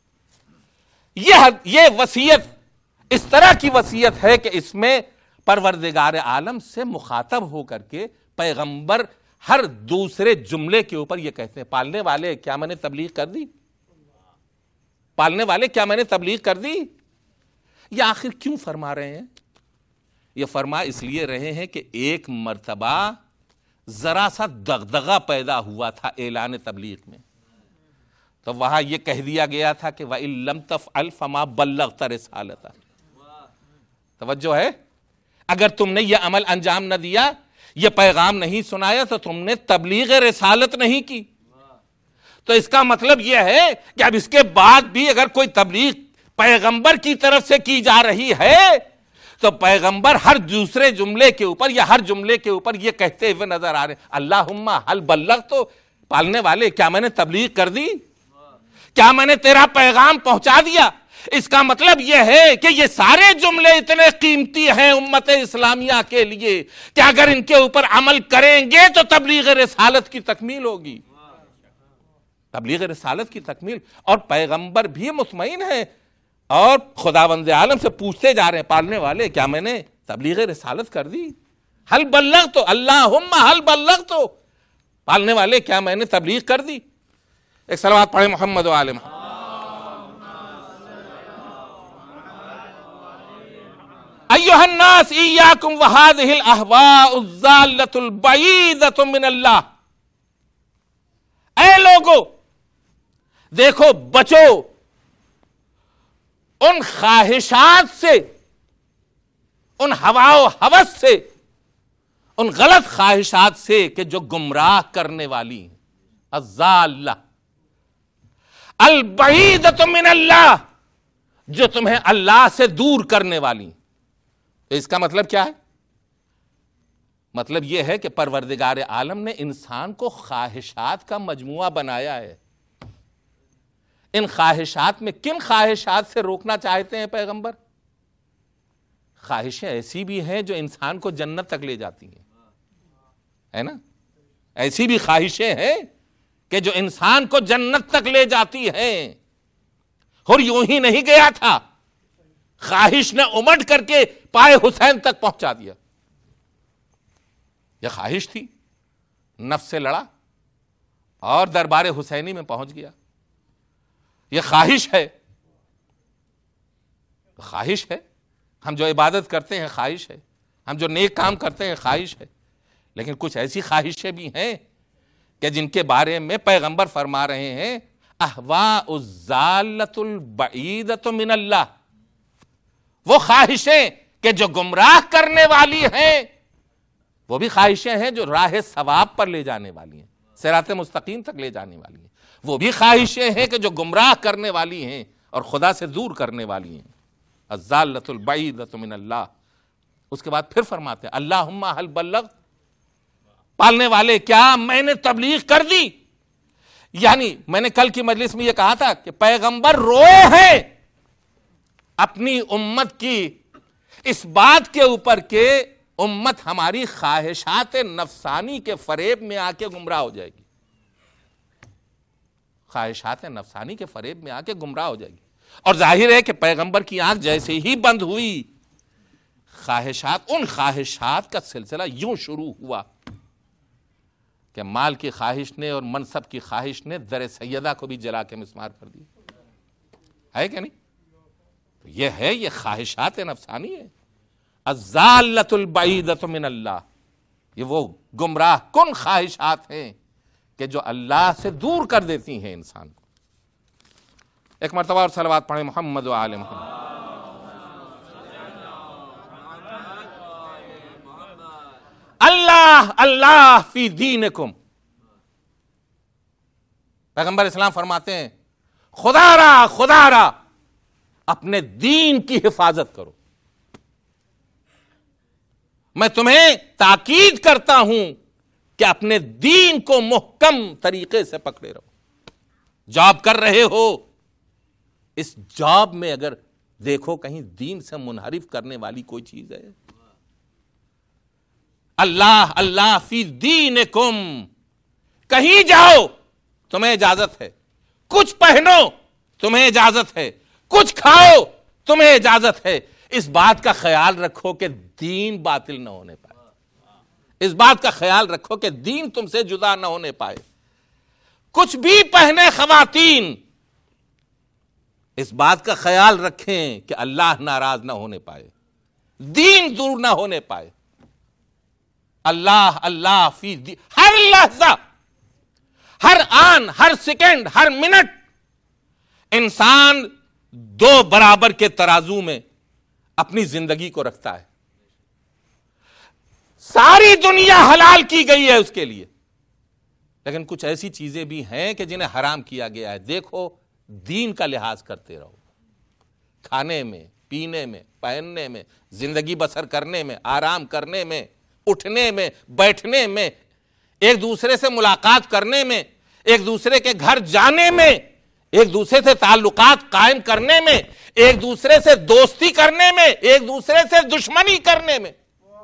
یہ وصیت اس طرح کی وصیت ہے کہ اس میں پروردگار عالم سے مخاطب ہو کر کے پیغمبر ہر دوسرے جملے کے اوپر یہ کہتے ہیں، پالنے والے کیا میں نے تبلیغ کر دی؟ پالنے والے کیا میں نے تبلیغ کر دی؟ یہ آخر کیوں فرما رہے ہیں؟ یہ فرما اس لیے رہے ہیں کہ ایک مرتبہ ذرا سا دغدغہ پیدا ہوا تھا اعلان تبلیغ میں، تو وہاں یہ کہہ دیا گیا تھا کہ وَإِن لَمْ تَفْعَلْ فَمَا بَلَّغْتَ رِسَالَتَهُ۔ توجہ ہے، اگر تم نے یہ عمل انجام نہ دیا، یہ پیغام نہیں سنایا، تو تم نے تبلیغ رسالت نہیں کی۔ تو اس کا مطلب یہ ہے کہ اب اس کے بعد بھی اگر کوئی تبلیغ پیغمبر کی طرف سے کی جا رہی ہے تو پیغمبر ہر دوسرے جملے کے اوپر یا ہر جملے کے اوپر یہ کہتے ہوئے نظر آ رہے ہیں، اللہم حل بلغت، تو پالنے والے کیا میں نے تبلیغ کر دی؟ کیا میں نے تیرا پیغام پہنچا دیا؟ اس کا مطلب یہ ہے کہ یہ سارے جملے اتنے قیمتی ہیں امت اسلامیہ کے لیے کہ اگر ان کے اوپر عمل کریں گے تو تبلیغ رسالت کی تکمیل ہوگی، تبلیغ رسالت کی تکمیل۔ اور پیغمبر بھی مطمئن ہے اور خداوند عالم سے پوچھتے جا رہے ہیں، پالنے والے کیا میں نے تبلیغ رسالت کر دی؟ حل بلغت، اللہم حل بلغت، پالنے والے کیا میں نے تبلیغ کر دی؟ ایک صلوات پڑھیں محمد و آل محمد۔ ایھا الناس ایاکم وہذہ الاہواء الضالۃ البعیدۃ من اللہ، اے لوگو دیکھو، بچو ان خواہشات سے، ان ہوا و ہوس سے، ان غلط خواہشات سے کہ جو گمراہ کرنے والی ہیں، الضالہ البعیدۃ من اللہ، جو تمہیں اللہ سے دور کرنے والی۔ اس کا مطلب کیا ہے؟ مطلب یہ ہے کہ پروردگار عالم نے انسان کو خواہشات کا مجموعہ بنایا ہے۔ ان خواہشات میں کن خواہشات سے روکنا چاہتے ہیں پیغمبر؟ خواہشیں ایسی بھی ہیں جو انسان کو جنت تک لے جاتی ہیں، ہے نا؟ ایسی بھی خواہشیں ہیں کہ جو انسان کو جنت تک لے جاتی ہیں۔ اور یوں ہی نہیں گیا تھا، خواہش نے امٹ کر کے پائے حسین تک پہنچا دیا۔ یہ خواہش تھی، نفس سے لڑا اور دربار حسینی میں پہنچ گیا۔ یہ خواہش ہے، خواہش ہے، ہم جو عبادت کرتے ہیں خواہش ہے، ہم جو نیک کام کرتے ہیں خواہش ہے، لیکن کچھ ایسی خواہشیں بھی ہیں کہ جن کے بارے میں پیغمبر فرما رہے ہیں اہواء الضالۃ البعیدۃ من اللہ، وہ خواہشیں کہ جو گمراہ کرنے والی ہیں، وہ بھی خواہشیں ہیں جو راہ ثواب پر لے جانے والی ہیں، صراط مستقیم تک لے جانے والی ہیں، وہ بھی خواہشیں ہیں کہ جو گمراہ کرنے والی ہیں اور خدا سے دور کرنے والی ہیں، الضالۃ البعیدۃ من اللہ۔ اس کے بعد پھر فرماتے ہیں اللہم حل بلغت، پالنے والے کیا میں نے تبلیغ کر دی؟ یعنی میں نے کل کی مجلس میں یہ کہا تھا کہ پیغمبر روئے ہیں اپنی امت کی اس بات کے اوپر کہ امت ہماری خواہشات نفسانی کے فریب میں آ کے گمراہ ہو جائے گی، خواہشات نفسانی کے فریب میں آ کے گمراہ ہو جائے گی۔ اور ظاہر ہے کہ پیغمبر کی آنکھ جیسے ہی بند ہوئی، خواہشات، ان خواہشات کا سلسلہ یوں شروع ہوا کہ مال کی خواہش نے اور منصب کی خواہش نے در سیدہ کو بھی جلا کے مسمار کر دیا، ہے کہ نہیں؟ تو یہ ہے، یہ خواہشات نفسانی ہے، الضالۃ البعیدۃ من اللہ، یہ وہ گمراہ کن خواہشات ہیں کہ جو اللہ سے دور کر دیتی ہیں انسان کو۔ ایک مرتبہ اور صلوات پڑھیں محمد و آل محمد۔ اللہ اللہ فی دینکم. پیغمبر اسلام فرماتے ہیں خدا را اپنے دین کی حفاظت کرو. میں تمہیں تاکید کرتا ہوں کہ اپنے دین کو محکم طریقے سے پکڑے رہو. جاب کر رہے ہو, اس جاب میں اگر دیکھو کہیں دین سے منحرف کرنے والی کوئی چیز ہے. اللہ اللہ فی دینکم. کہیں جاؤ تمہیں اجازت ہے, کچھ پہنو تمہیں اجازت ہے, کچھ کھاؤ تمہیں اجازت ہے. اس بات کا خیال رکھو کہ دین باطل نہ ہونے پائے. اس بات کا خیال رکھو کہ دین تم سے جدا نہ ہونے پائے. کچھ بھی پہنے خواتین, اس بات کا خیال رکھیں کہ اللہ ناراض نہ ہونے پائے, دین دور نہ ہونے پائے. اللہ اللہ فی دین. ہر لحظہ, ہر آن, ہر سیکنڈ, ہر منٹ انسان دو برابر کے ترازو میں اپنی زندگی کو رکھتا ہے. ساری دنیا حلال کی گئی ہے اس کے لیے, لیکن کچھ ایسی چیزیں بھی ہیں کہ جنہیں حرام کیا گیا ہے. دیکھو دین کا لحاظ کرتے رہو. کھانے میں, پینے میں, پہننے میں, زندگی بسر کرنے میں, آرام کرنے میں, اٹھنے میں, بیٹھنے میں, ایک دوسرے سے ملاقات کرنے میں, ایک دوسرے کے گھر جانے میں, ایک دوسرے سے تعلقات قائم کرنے میں, ایک دوسرے سے دوستی کرنے میں, ایک دوسرے سے دشمنی کرنے میں.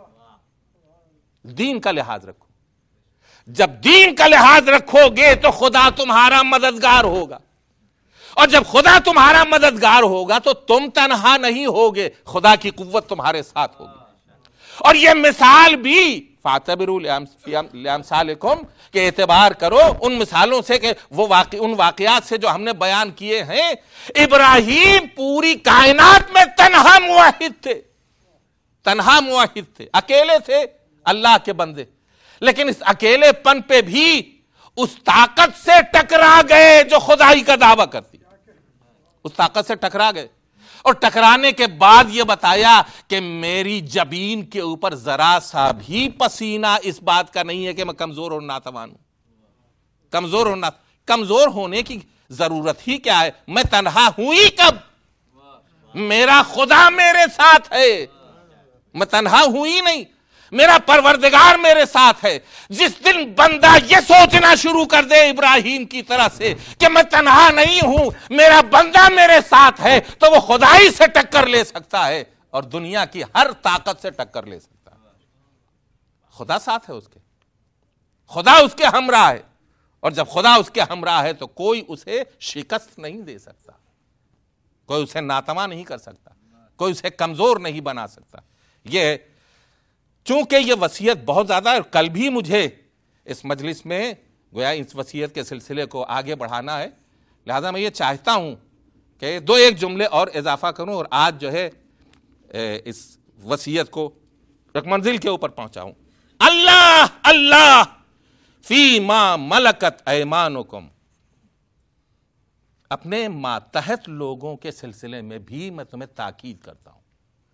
دین کا لحاظ رکھو. جب دین کا لحاظ رکھو گے تو خدا تمہارا مددگار ہوگا, اور جب خدا تمہارا مددگار ہوگا تو تم تنہا نہیں ہوگے, خدا کی قوت تمہارے ساتھ ہوگی. اور یہ مثال بھی فاعتبروا لامثالکم کہ اعتبار کرو ان مثالوں سے, کہ وہ ان واقعات سے جو ہم نے بیان کیے ہیں. ابراہیم پوری کائنات میں تنہا موحد تھے, تنہا موحد تھے, اکیلے تھے اللہ کے بندے, لیکن اس اکیلے پن پہ بھی اس طاقت سے ٹکرا گئے جو خدائی کا دعویٰ کرتی. اس طاقت سے ٹکرا گئے, اور ٹکرانے کے بعد یہ بتایا کہ میری جبین کے اوپر ذرا سا بھی پسینہ اس بات کا نہیں ہے کہ میں کمزور اور ناتوان ہوں. کمزور ہونے کی ضرورت ہی کیا ہے؟ میں تنہا ہوں ہی کب؟ میرا خدا میرے ساتھ ہے. میں تنہا ہوں ہی نہیں, میرا پروردگار میرے ساتھ ہے. جس دن بندہ یہ سوچنا شروع کر دے ابراہیم کی طرح سے کہ میں تنہا نہیں ہوں, میرا بندہ میرے ساتھ ہے, تو وہ خدائی سے ٹکر لے سکتا ہے اور دنیا کی ہر طاقت سے ٹکر لے سکتا ہے. خدا ساتھ ہے اس کے, خدا اس کے ہمراہ ہے, اور جب خدا اس کے ہمراہ ہے تو کوئی اسے شکست نہیں دے سکتا, کوئی اسے ناتواں نہیں کر سکتا, کوئی اسے کمزور نہیں بنا سکتا. یہ چونکہ یہ وصیت بہت زیادہ ہے, اور کل بھی مجھے اس مجلس میں گویا اس وصیت کے سلسلے کو آگے بڑھانا ہے, لہذا میں یہ چاہتا ہوں کہ دو ایک جملے اور اضافہ کروں اور آج جو ہے اس وصیت کو ایک منزل کے اوپر پہنچاؤں. اللہ اللہ فی ما ملکت ایمانکم. اپنے ماتحت لوگوں کے سلسلے میں بھی میں تمہیں تاکید کرتا ہوں,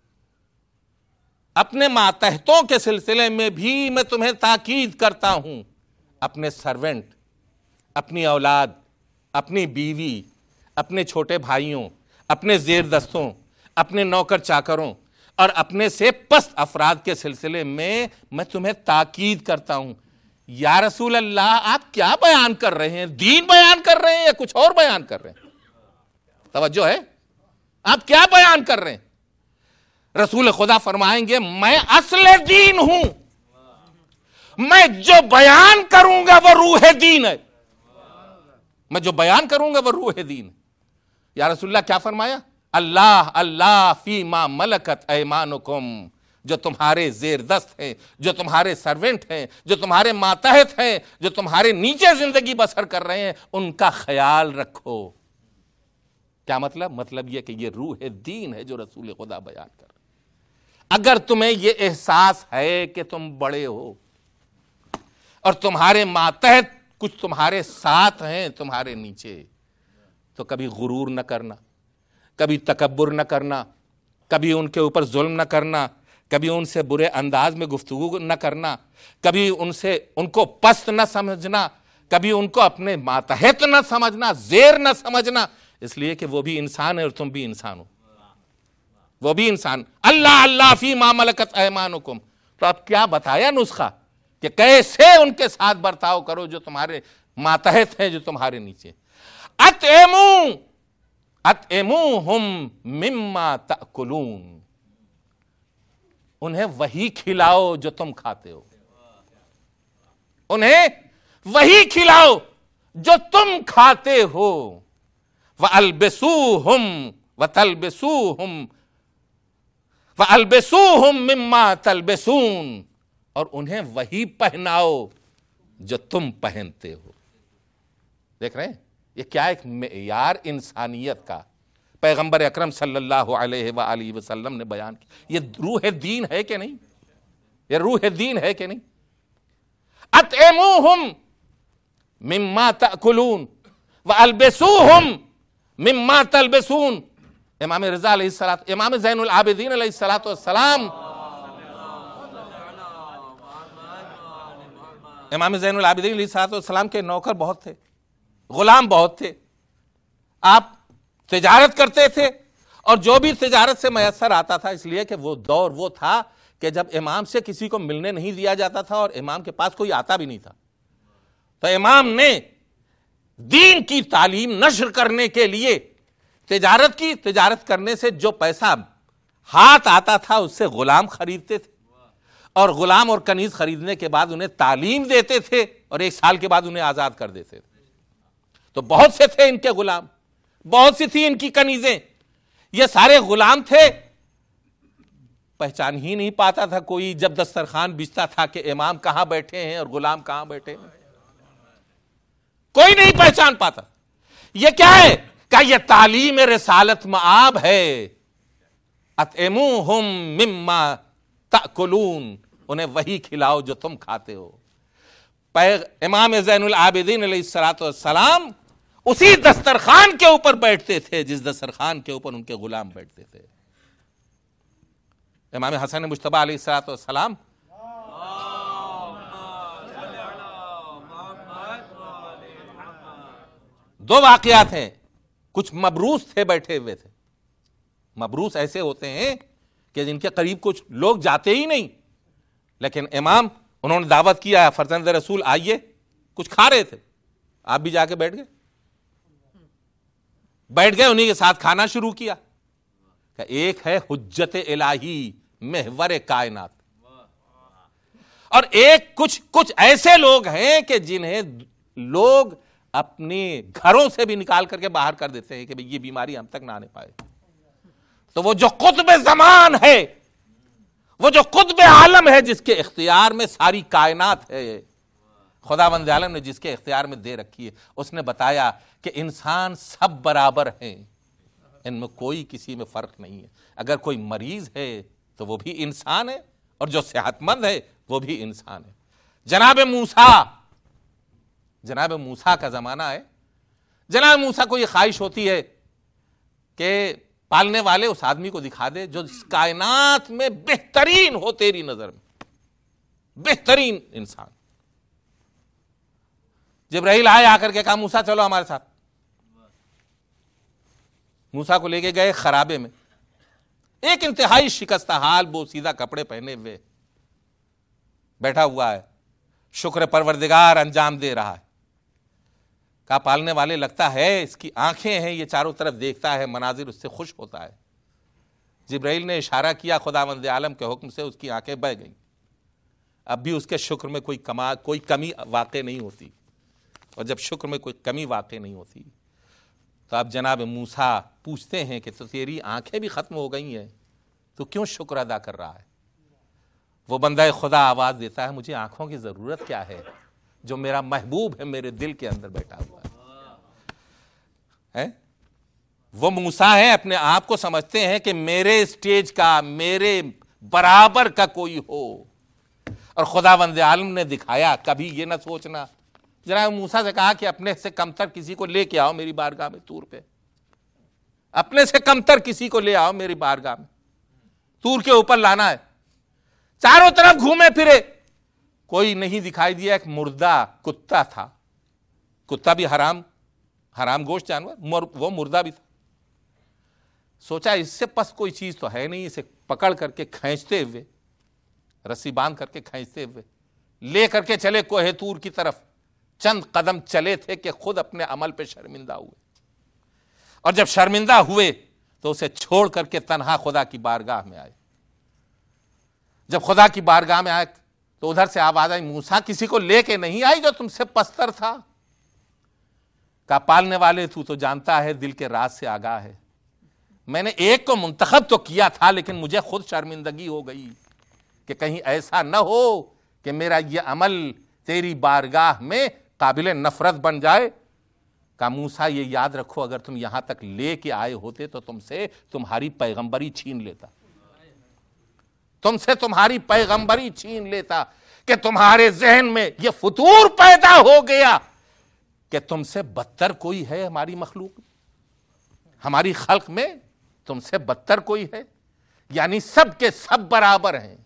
اپنے ماتحتوں کے سلسلے میں بھی میں تمہیں تاکید کرتا ہوں. اپنے سرونٹ, اپنی اولاد, اپنی بیوی, اپنے چھوٹے بھائیوں, اپنے زیر دستوں, اپنے نوکر چاکروں اور اپنے سے پست افراد کے سلسلے میں تمہیں تاکید کرتا ہوں. یا رسول اللہ آپ کیا بیان کر رہے ہیں؟ دین بیان کر رہے ہیں یا کچھ اور بیان کر رہے ہیں؟ توجہ ہے, آپ کیا بیان کر رہے ہیں؟ رسول خدا فرمائیں گے میں اصل دین ہوں, میں جو بیان کروں گا وہ روح دین ہے, میں جو بیان کروں گا وہ روح دین ہے. یا رسول اللہ کیا فرمایا؟ اللہ اللہ فی ما ملکت ایمانکم. جو تمہارے زیر دست ہیں, جو تمہارے سرونٹ ہیں, جو تمہارے ماتحت ہیں, جو تمہارے نیچے زندگی بسر کر رہے ہیں, ان کا خیال رکھو. کیا مطلب؟ مطلب یہ کہ یہ روح دین ہے جو رسول خدا بیان کر رہے. اگر تمہیں یہ احساس ہے کہ تم بڑے ہو اور تمہارے ماتحت کچھ تمہارے ساتھ ہیں تمہارے نیچے, تو کبھی غرور نہ کرنا, کبھی تکبر نہ کرنا, کبھی ان کے اوپر ظلم نہ کرنا, کبھی ان سے برے انداز میں گفتگو نہ کرنا، کبھی ان کو پست نہ سمجھنا، کبھی ان کو اپنے ماتحت نہ سمجھنا، زیر نہ سمجھنا، اس لیے کہ وہ بھی انسان ہے اور تم بھی انسان ہو، وہ بھی انسان۔ اللہ اللہ فی ما ملکت ایمانکم، تو اب کیا بتایا نسخہ کہ کیسے ان کے ساتھ برتاؤ کرو جو تمہارے ماتحت ہیں، جو تمہارے نیچے۔ اطعموہم مما تأکلون، انہیں وہی کھلاؤ جو تم کھاتے ہو، انہیں وہی کھلاؤ جو تم کھاتے ہو۔ وَأَلْبِسُوهُمْ مِمَّا تَلْبِسُونَ، اور انہیں وہی پہناؤ جو تم پہنتے ہو۔ دیکھ رہے ہیں یہ کیا ایک معیار انسانیت کا پیغمبر اکرم صلی اللہ علیہ وآلہ وسلم نے بیان کیا۔ یہ روح دین ہے کہ نہیں؟ یہ روح دین ہے کہ نہیں؟ اطعموہم مما تأکلون والبسوہم مما تلبسون۔ امام رضا علیہ السلام، امام زین العابدین علیہ السلام، امام زین العابدین علیہ السلام کے نوکر بہت تھے، غلام بہت تھے، آپ تجارت کرتے تھے، اور جو بھی تجارت سے میسر آتا تھا، اس لیے کہ وہ دور وہ تھا کہ جب امام سے کسی کو ملنے نہیں دیا جاتا تھا اور امام کے پاس کوئی آتا بھی نہیں تھا، تو امام نے دین کی تعلیم نشر کرنے کے لیے تجارت کی، تجارت کرنے سے جو پیسہ ہاتھ آتا تھا اس سے غلام خریدتے تھے، اور غلام اور کنیز خریدنے کے بعد انہیں تعلیم دیتے تھے، اور 1 سال کے بعد انہیں آزاد کر دیتے تھے۔ تو بہت سے تھے ان کے غلام، بہت سی تھی ان کی کنیزیں، یہ سارے غلام تھے، پہچان ہی نہیں پاتا تھا کوئی جب دسترخوان بچتا تھا کہ امام کہاں بیٹھے ہیں اور غلام کہاں بیٹھے ہیں، کوئی نہیں پہچان پاتا۔ یہ کیا ہے کہ یہ تعلیم رسالت مآب ہے۔ اطعموہم مما تأکلون، انہیں وہی کھلاؤ جو تم کھاتے ہو۔ امام زین العابدین علیہ السلام اسی دسترخوان کے اوپر بیٹھتے تھے جس دسترخوان کے اوپر ان کے غلام بیٹھتے تھے۔ امام حسن مجتبی علیہ السلام دو واقعات ہیں، کچھ مبروس تھے، بیٹھے ہوئے تھے۔ مبروس ایسے ہوتے ہیں کہ جن کے قریب کچھ لوگ جاتے ہی نہیں، لیکن امام انہوں نے دعوت کیا، فرزند رسول آئیے، کچھ کھا رہے تھے، آپ بھی جا کے بیٹھ گئے، انہی کے ساتھ کھانا شروع کیا۔ کہ ایک ہے حجت الہی، محور کائنات، اور ایک کچھ ایسے لوگ ہیں کہ جنہیں لوگ اپنے گھروں سے بھی نکال کر کے باہر کر دیتے ہیں کہ یہ بیماری ہم تک نہ آنے پائے۔ تو وہ جو قطب زمان ہے، وہ جو قطب عالم ہے، جس کے اختیار میں ساری کائنات ہے، خداوند عالم نے جس کے اختیار میں دے رکھی ہے، اس نے بتایا کہ انسان سب برابر ہیں، ان میں کوئی کسی میں فرق نہیں ہے۔ اگر کوئی مریض ہے تو وہ بھی انسان ہے، اور جو صحت مند ہے وہ بھی انسان ہے۔ جناب موسیٰ کا زمانہ ہے، جناب موسیٰ کو یہ خواہش ہوتی ہے کہ پالنے والے اس آدمی کو دکھا دے جو اس کائنات میں بہترین ہو تیری نظر میں، بہترین انسان۔ جبرائیل آئے، آ کر کے کہا موسیٰ چلو ہمارے ساتھ۔ موسیٰ کو لے کے گئے خرابے میں، ایک انتہائی شکستہ حال، بوسیدہ کپڑے پہنے ہوئے بیٹھا ہوا ہے، شکر پروردگار انجام دے رہا ہے۔ کہا پالنے والے لگتا ہے اس کی آنکھیں ہیں، یہ چاروں طرف دیکھتا ہے، مناظر اس سے خوش ہوتا ہے۔ جبرائیل نے اشارہ کیا خداوند عالم کے حکم سے، اس کی آنکھیں بہہ گئیں۔ اب بھی اس کے شکر میں کوئی کمی واقع نہیں ہوتی، اور جب شکر میں کوئی کمی واقع نہیں ہوتی تو اب جناب موسیٰ پوچھتے ہیں کہ تو تیری آنکھیں بھی ختم ہو گئی ہیں، تو کیوں شکر ادا کر رہا ہے؟ وہ بندہ خدا آواز دیتا ہے مجھے آنکھوں کی ضرورت کیا ہے، جو میرا محبوب ہے میرے دل کے اندر بیٹھا ہوا ہے۔ وہ موسیٰ ہیں، اپنے آپ کو سمجھتے ہیں کہ میرے سٹیج کا، میرے برابر کا کوئی ہو، اور خداوند عالم نے دکھایا۔ کبھی یہ نہ سوچنا، جناب موسیٰ سے کہا کہ اپنے سے کمتر کسی کو لے کے آؤ میری بارگاہ میں طور پہ، اپنے سے کمتر کسی کو لے آؤ میری بارگاہ میں، طور کے اوپر لانا ہے۔ چاروں طرف گھومے پھرے، کوئی نہیں دکھائی دیا. ایک مردہ کتا تھا، کتا بھی حرام گوشت جانور، وہ مردہ بھی تھا. سوچا اس سے پس کوئی چیز تو ہے نہیں، اسے پکڑ کر کے کھینچتے ہوئے، رسی باندھ کر کے کھینچتے ہوئے لے کر کے چلے کوہ طور کی طرف. چند قدم چلے تھے کہ خود اپنے عمل پہ شرمندہ ہوئے، اور جب شرمندہ ہوئے تو اسے چھوڑ کر کے تنہا خدا کی بارگاہ میں آئے. جب خدا کی بارگاہ میں آئے تو ادھر سے آواز آئی، موسیٰ کسی کو لے کے نہیں آئی جو تم سے پستر تھا؟ کہا پالنے والے تو جانتا ہے دل کے راز سے آگاہ ہے. میں نے ایک کو منتخب تو کیا تھا، لیکن مجھے خود شرمندگی ہو گئی کہ کہیں ایسا نہ ہو کہ میرا یہ عمل تیری بارگاہ میں قابل نفرت بن جائے. کہا موسیٰ یہ یاد رکھو، اگر تم یہاں تک لے کے آئے ہوتے تو تم سے تمہاری پیغمبری چھین لیتا، تم سے تمہاری پیغمبری چھین لیتا، کہ تمہارے ذہن میں یہ فطور پیدا ہو گیا کہ تم سے بدتر کوئی ہے ہماری مخلوق، ہماری خلق میں تم سے بدتر کوئی ہے. یعنی سب کے سب برابر ہیں.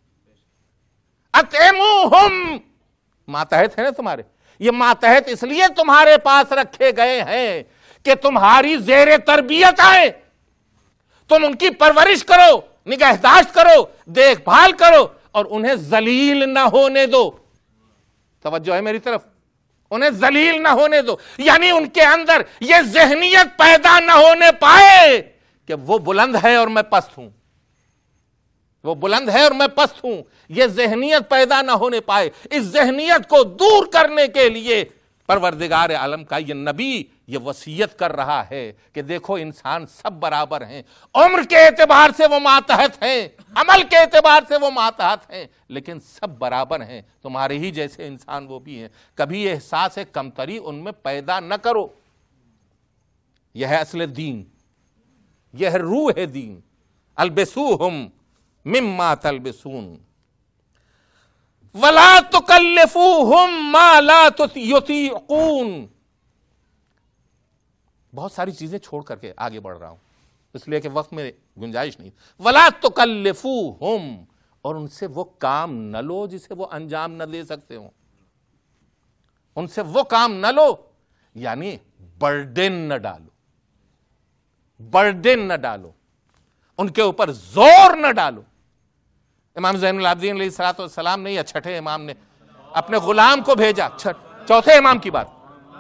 اطعموہم، ماتحت ہے نا تمہارے، یہ ماتحت اس لیے تمہارے پاس رکھے گئے ہیں کہ تمہاری زیر تربیت آئے، تم ان کی پرورش کرو، نگہداشت کرو، دیکھ بھال کرو، اور انہیں ذلیل نہ ہونے دو. توجہ ہے میری طرف، انہیں ذلیل نہ ہونے دو. یعنی ان کے اندر یہ ذہنیت پیدا نہ ہونے پائے کہ وہ بلند ہے اور میں پست ہوں، وہ بلند ہے اور میں پست ہوں. یہ ذہنیت پیدا نہ ہونے پائے. اس ذہنیت کو دور کرنے کے لیے پروردگار عالم کا یہ نبی یہ وصیت کر رہا ہے کہ دیکھو انسان سب برابر ہیں. عمر کے اعتبار سے وہ ماتحت ہیں، عمل کے اعتبار سے وہ ماتحت ہیں، لیکن سب برابر ہیں. تمہارے ہی جیسے انسان وہ بھی ہیں. کبھی احساس کمتری ان میں پیدا نہ کرو. یہ ہے اصل دین، یہ ہے روح دین. البسوہم مما تلبسون ولا تکلفوہم ما لا یطیقون. بہت ساری چیزیں چھوڑ کر کے آگے بڑھ رہا ہوں اس لیے کہ وقت میں گنجائش نہیں. ولا تکلفوہم، اور ان سے وہ کام نہ لو جسے وہ انجام نہ دے سکتے ہوں. ان سے وہ کام نہ لو، یعنی برڈن نہ ڈالو، برڈن نہ ڈالو، ان کے اوپر زور نہ ڈالو. امام زین العابدین علیہ الصلوۃ والسلام نے یا چھٹے امام نے اپنے غلام کو بھیجا، چوتھے امام کی بات،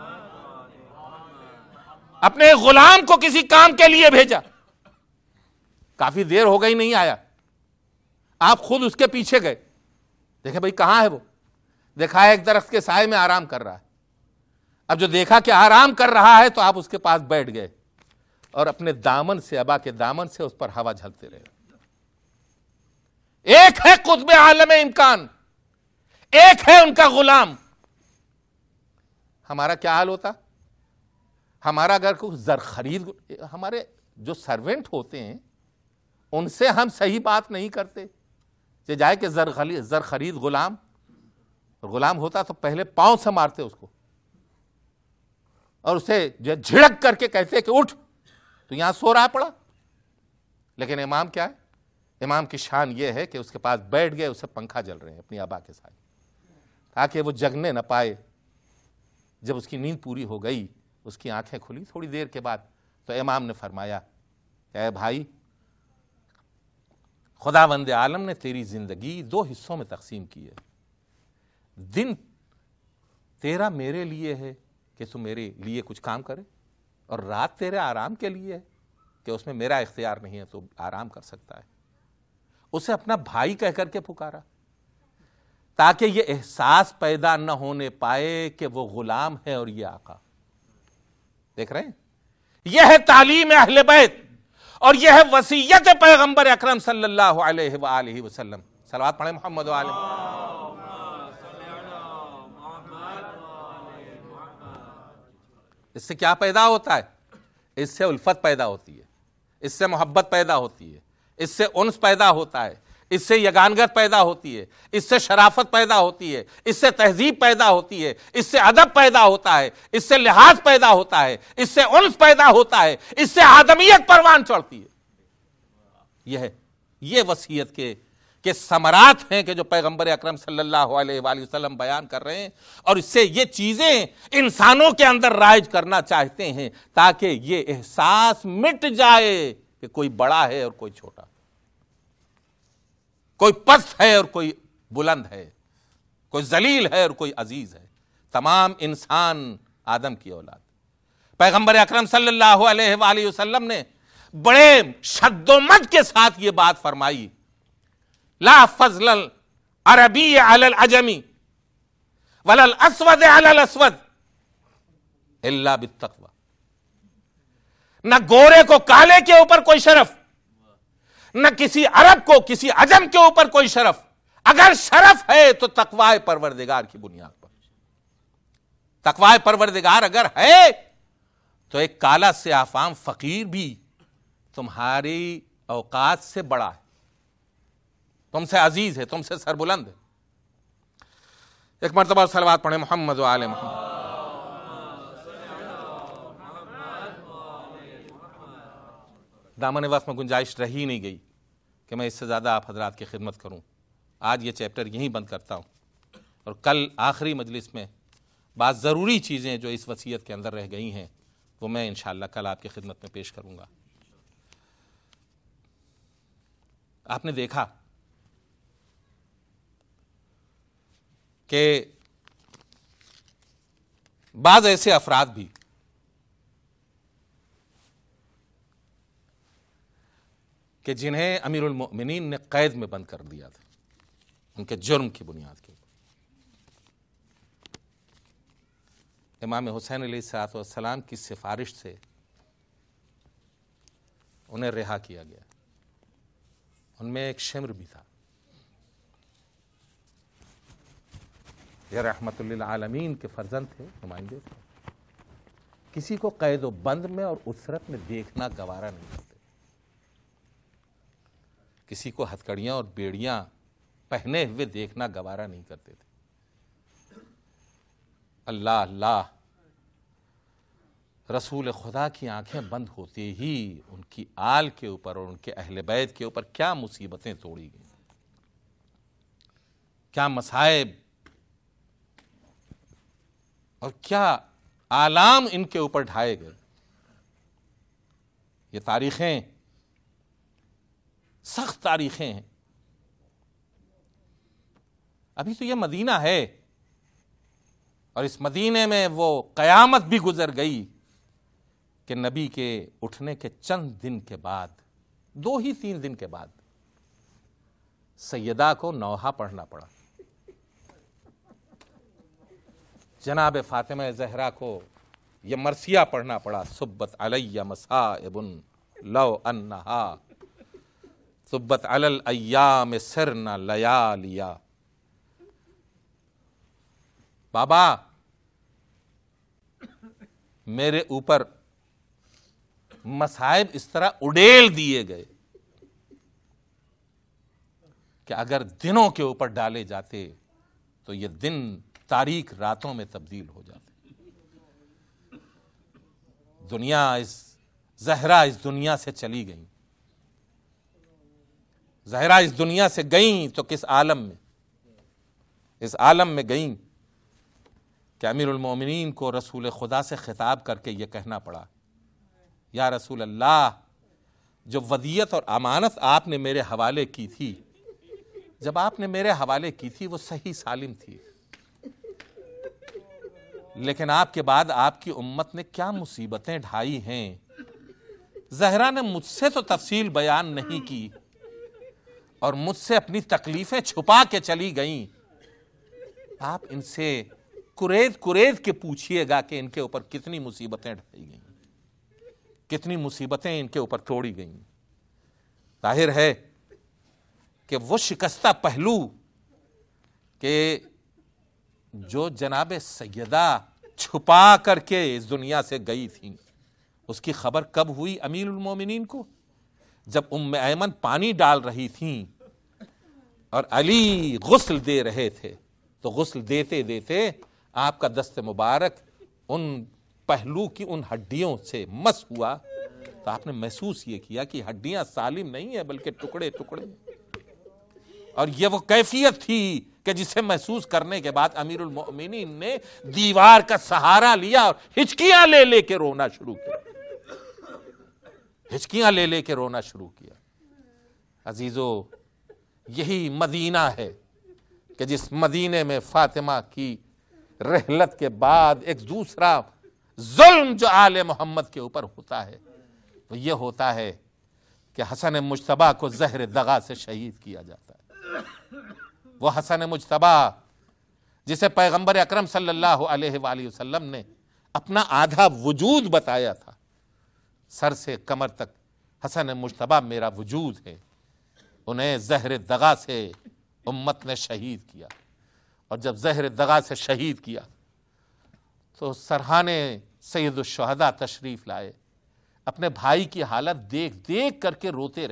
اپنے غلام کو کسی کام کے لیے بھیجا. کافی دیر ہو گئی نہیں آیا، آپ خود اس کے پیچھے گئے، دیکھیں بھائی کہاں ہے وہ. دیکھا ہے ایک درخت کے سائے میں آرام کر رہا ہے. اب جو دیکھا کہ آرام کر رہا ہے تو آپ اس کے پاس بیٹھ گئے اور اپنے دامن سے، ابا کے دامن سے اس پر ہوا جھلتے رہے. ایک ہے قطب عالم امکان، ایک ہے ان کا غلام. ہمارا کیا حال ہوتا؟ ہمارا اگر کوئی زر خرید، ہمارے جو سرونٹ ہوتے ہیں ان سے ہم صحیح بات نہیں کرتے کہ جائے کہ زر خرید غلام ہوتا تو پہلے پاؤں سے مارتے اس کو اور اسے جو جھڑک کر کے کہتے کہ اٹھ تو یہاں سو رہا پڑا. لیکن امام کیا ہے؟ امام کی شان یہ ہے کہ اس کے پاس بیٹھ گئے، اسے پنکھا جل رہے ہیں اپنی ابا کے ساتھ تاکہ وہ جگنے نہ پائے. جب اس کی نیند پوری ہو گئی، اس کی آنکھیں کھلی تھوڑی دیر کے بعد، تو امام نے فرمایا کہ اے بھائی، خداوند عالم نے تیری زندگی 2 حصوں میں تقسیم کی ہے. دن تیرا میرے لیے ہے کہ تو میرے لیے کچھ کام کرے، اور رات تیرے آرام کے لیے ہے کہ اس میں میرا اختیار نہیں ہے، تو آرام کر سکتا ہے. اسے اپنا بھائی کہہ کر کے پکارا تاکہ یہ احساس پیدا نہ ہونے پائے کہ وہ غلام ہے اور یہ آقا. دیکھ رہے ہیں، یہ ہے تعلیم اہل بیت اور یہ ہے وصیت پیغمبر اکرم صلی اللہ علیہ وآلہ وسلم. صلوات پڑھیں محمد و آلہ. اس سے کیا پیدا ہوتا ہے؟ اس سے الفت پیدا ہوتی ہے، اس سے محبت پیدا ہوتی ہے، اس سے انس پیدا ہوتا ہے، اس سے یگانگت پیدا ہوتی ہے، اس سے شرافت پیدا ہوتی ہے، اس سے تہذیب پیدا ہوتی ہے، اس سے ادب پیدا ہوتا ہے، اس سے لحاظ پیدا ہوتا ہے، اس سے انس پیدا ہوتا ہے، اس سے آدمیت پروان چڑھتی ہے. یہ ہے، یہ وصیت کے ثمرات ہیں کہ جو پیغمبر اکرم صلی اللہ علیہ وآلہ وسلم بیان کر رہے ہیں، اور اس سے یہ چیزیں انسانوں کے اندر رائج کرنا چاہتے ہیں تاکہ یہ احساس مٹ جائے کہ کوئی بڑا ہے اور کوئی چھوٹا، کوئی پست ہے اور کوئی بلند ہے، کوئی ذلیل ہے اور کوئی عزیز ہے، تمام انسان آدم کی اولاد۔ پیغمبر اکرم صلی اللہ علیہ وآلہ وسلم نے بڑے شد و مد کے ساتھ یہ بات فرمائی، لا فضل العربی علی العجمی ولا الاسود علی الاسود الا بالتقوی۔ نہ گورے کو کالے کے اوپر کوئی شرف، نہ کسی عرب کو کسی عجم کے اوپر کوئی شرف، اگر شرف ہے تو تقوی پروردگار کی بنیاد پر۔ تقوی پروردگار اگر ہے تو ایک کالا سیاہ فام فقیر بھی تمہاری اوقات سے بڑا ہے، تم سے عزیز ہے، تم سے سربلند ہے۔ ایک مرتبہ صلوات پڑھیں محمد و آل محمد۔ دامن وقت میں گنجائش رہی نہیں گئی کہ میں اس سے زیادہ آپ حضرات کی خدمت کروں۔ آج یہ چیپٹر یہیں بند کرتا ہوں، اور کل آخری مجلس میں بعض ضروری چیزیں جو اس وصیت کے اندر رہ گئی ہیں وہ میں انشاءاللہ کل آپ کی خدمت میں پیش کروں گا۔ آپ نے دیکھا کہ بعض ایسے افراد بھی کہ جنہیں امیر المؤمنین نے قید میں بند کر دیا تھا ان کے جرم کی بنیاد کے اوپر، امام حسین علیہ الصلوۃ والسلام کی سفارش سے انہیں رہا کیا گیا۔ ان میں ایک شمر بھی تھا، یہ رحمت للعالمین کے فرزند تھے، نمائندے تھے، کسی کو قید و بند میں اور اسرت میں دیکھنا گوارا نہیں کرتے، کسی کو ہتھکڑیاں اور بیڑیاں پہنے ہوئے دیکھنا گوارا نہیں کرتے تھے۔ اللہ اللہ، رسول خدا کی آنکھیں بند ہوتے ہی ان کی آل کے اوپر اور ان کے اہل بیت کے اوپر کیا مصیبتیں توڑی گئیں، کیا مصائب اور کیا آلام ان کے اوپر ڈھائے گئے۔ یہ تاریخیں سخت تاریخیں ہیں۔ ابھی تو یہ مدینہ ہے، اور اس مدینے میں وہ قیامت بھی گزر گئی کہ نبی کے اٹھنے کے چند دن کے بعد، 2 ہی 3 دن کے بعد، سیدہ کو نوحہ پڑھنا پڑا، جناب فاطمہ زہرا کو یہ مرثیہ پڑھنا پڑا، صبت علی مصائب لو انہا صبت علی الایام سرنا لیالیا۔ بابا میرے اوپر مصائب اس طرح اڈیل دیے گئے کہ اگر دنوں کے اوپر ڈالے جاتے تو یہ دن تاریک راتوں میں تبدیل ہو جاتے۔ دنیا زہرا اس دنیا سے چلی گئیں، زہرا اس دنیا سے گئیں تو کس عالم میں، اس عالم میں گئیں کہ امیر المومنین کو رسول خدا سے خطاب کر کے یہ کہنا پڑا، یا رسول اللہ، جو ودیت اور امانت آپ نے میرے حوالے کی تھی، جب آپ نے میرے حوالے کی تھی وہ صحیح سالم تھی، لیکن آپ کے بعد آپ کی امت نے کیا مصیبتیں ڈھائی ہیں۔ زہرا نے مجھ سے تو تفصیل بیان نہیں کی اور مجھ سے اپنی تکلیفیں چھپا کے چلی گئیں، آپ ان سے کرید کے پوچھئے گا کہ ان کے اوپر کتنی مصیبتیں ڈھائی گئیں، کتنی مصیبتیں ان کے اوپر توڑی گئیں۔ ظاہر ہے کہ وہ شکستہ پہلو کہ جو جناب سیدہ چھپا کر کے اس دنیا سے گئی تھیں، اس کی خبر کب ہوئی امیر المومنین کو؟ جب ام ایمن پانی ڈال رہی تھیں اور علی غسل دے رہے تھے، تو غسل دیتے دیتے آپ کا دست مبارک ان پہلو کی ان ہڈیوں سے مس ہوا، تو آپ نے محسوس یہ کیا کہ ہڈیاں سالم نہیں ہیں بلکہ ٹکڑے ٹکڑے۔ اور یہ وہ کیفیت تھی کہ جسے محسوس کرنے کے بعد امیر المؤمنین نے دیوار کا سہارا لیا اور ہچکیاں لے لے کے رونا شروع کیا، ہچکیاں لے لے کے رونا شروع کیا۔ عزیزو، یہی مدینہ ہے کہ جس مدینے میں فاطمہ کی رحلت کے بعد ایک دوسرا ظلم جو آل محمد کے اوپر ہوتا ہے وہ یہ ہوتا ہے کہ حسن مجتبیٰ کو زہر دغا سے شہید کیا جاتا ہے۔ وہ حسن مجتبیٰ جسے پیغمبر اکرم صلی اللہ علیہ وآلہ وسلم نے اپنا آدھا وجود بتایا تھا، سر سے کمر تک حسن مجتبیٰ میرا وجود ہے، انہیں زہر دغا سے امت نے شہید کیا۔ اور جب زہر دغا سے شہید کیا تو سرحانے سید الشہداء تشریف لائے، اپنے بھائی کی حالت دیکھ دیکھ کر کے روتے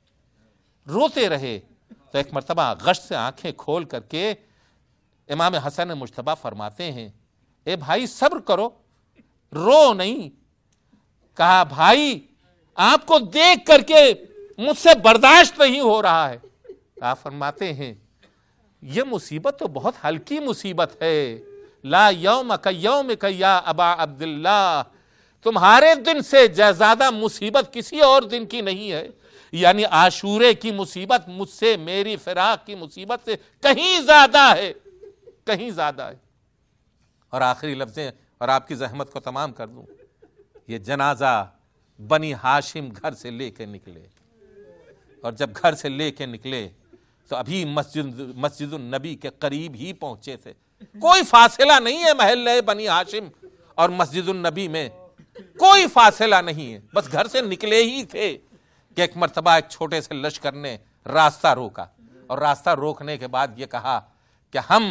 رہے تو ایک مرتبہ غش سے آنکھیں کھول کر کے امام حسن مجتبیٰ فرماتے ہیں، اے بھائی صبر کرو، رو نہیں۔ کہا بھائی آپ کو دیکھ کر کے مجھ سے برداشت نہیں ہو رہا ہے۔ کہا فرماتے ہیں یہ مصیبت تو بہت ہلکی مصیبت ہے، لا یوم کیومک یا ابا عبداللہ، تمہارے دن سے زیادہ مصیبت کسی اور دن کی نہیں ہے، یعنی عاشورے کی مصیبت مجھ سے، میری فراق کی مصیبت سے کہیں زیادہ ہے، کہیں زیادہ ہے۔ اور آخری لفظیں اور آپ کی زحمت کو تمام کر دوں، یہ جنازہ بنی ہاشم گھر سے لے کے نکلے، اور جب گھر سے لے کے نکلے تو ابھی مسجد النبی کے قریب ہی پہنچے تھے، کوئی فاصلہ نہیں ہے محلہ بنی ہاشم اور مسجد النبی میں، کوئی فاصلہ نہیں ہے، بس گھر سے نکلے ہی تھے کہ ایک مرتبہ ایک چھوٹے سے لشکر نے راستہ روکا، اور راستہ روکنے کے بعد یہ کہا کہ ہم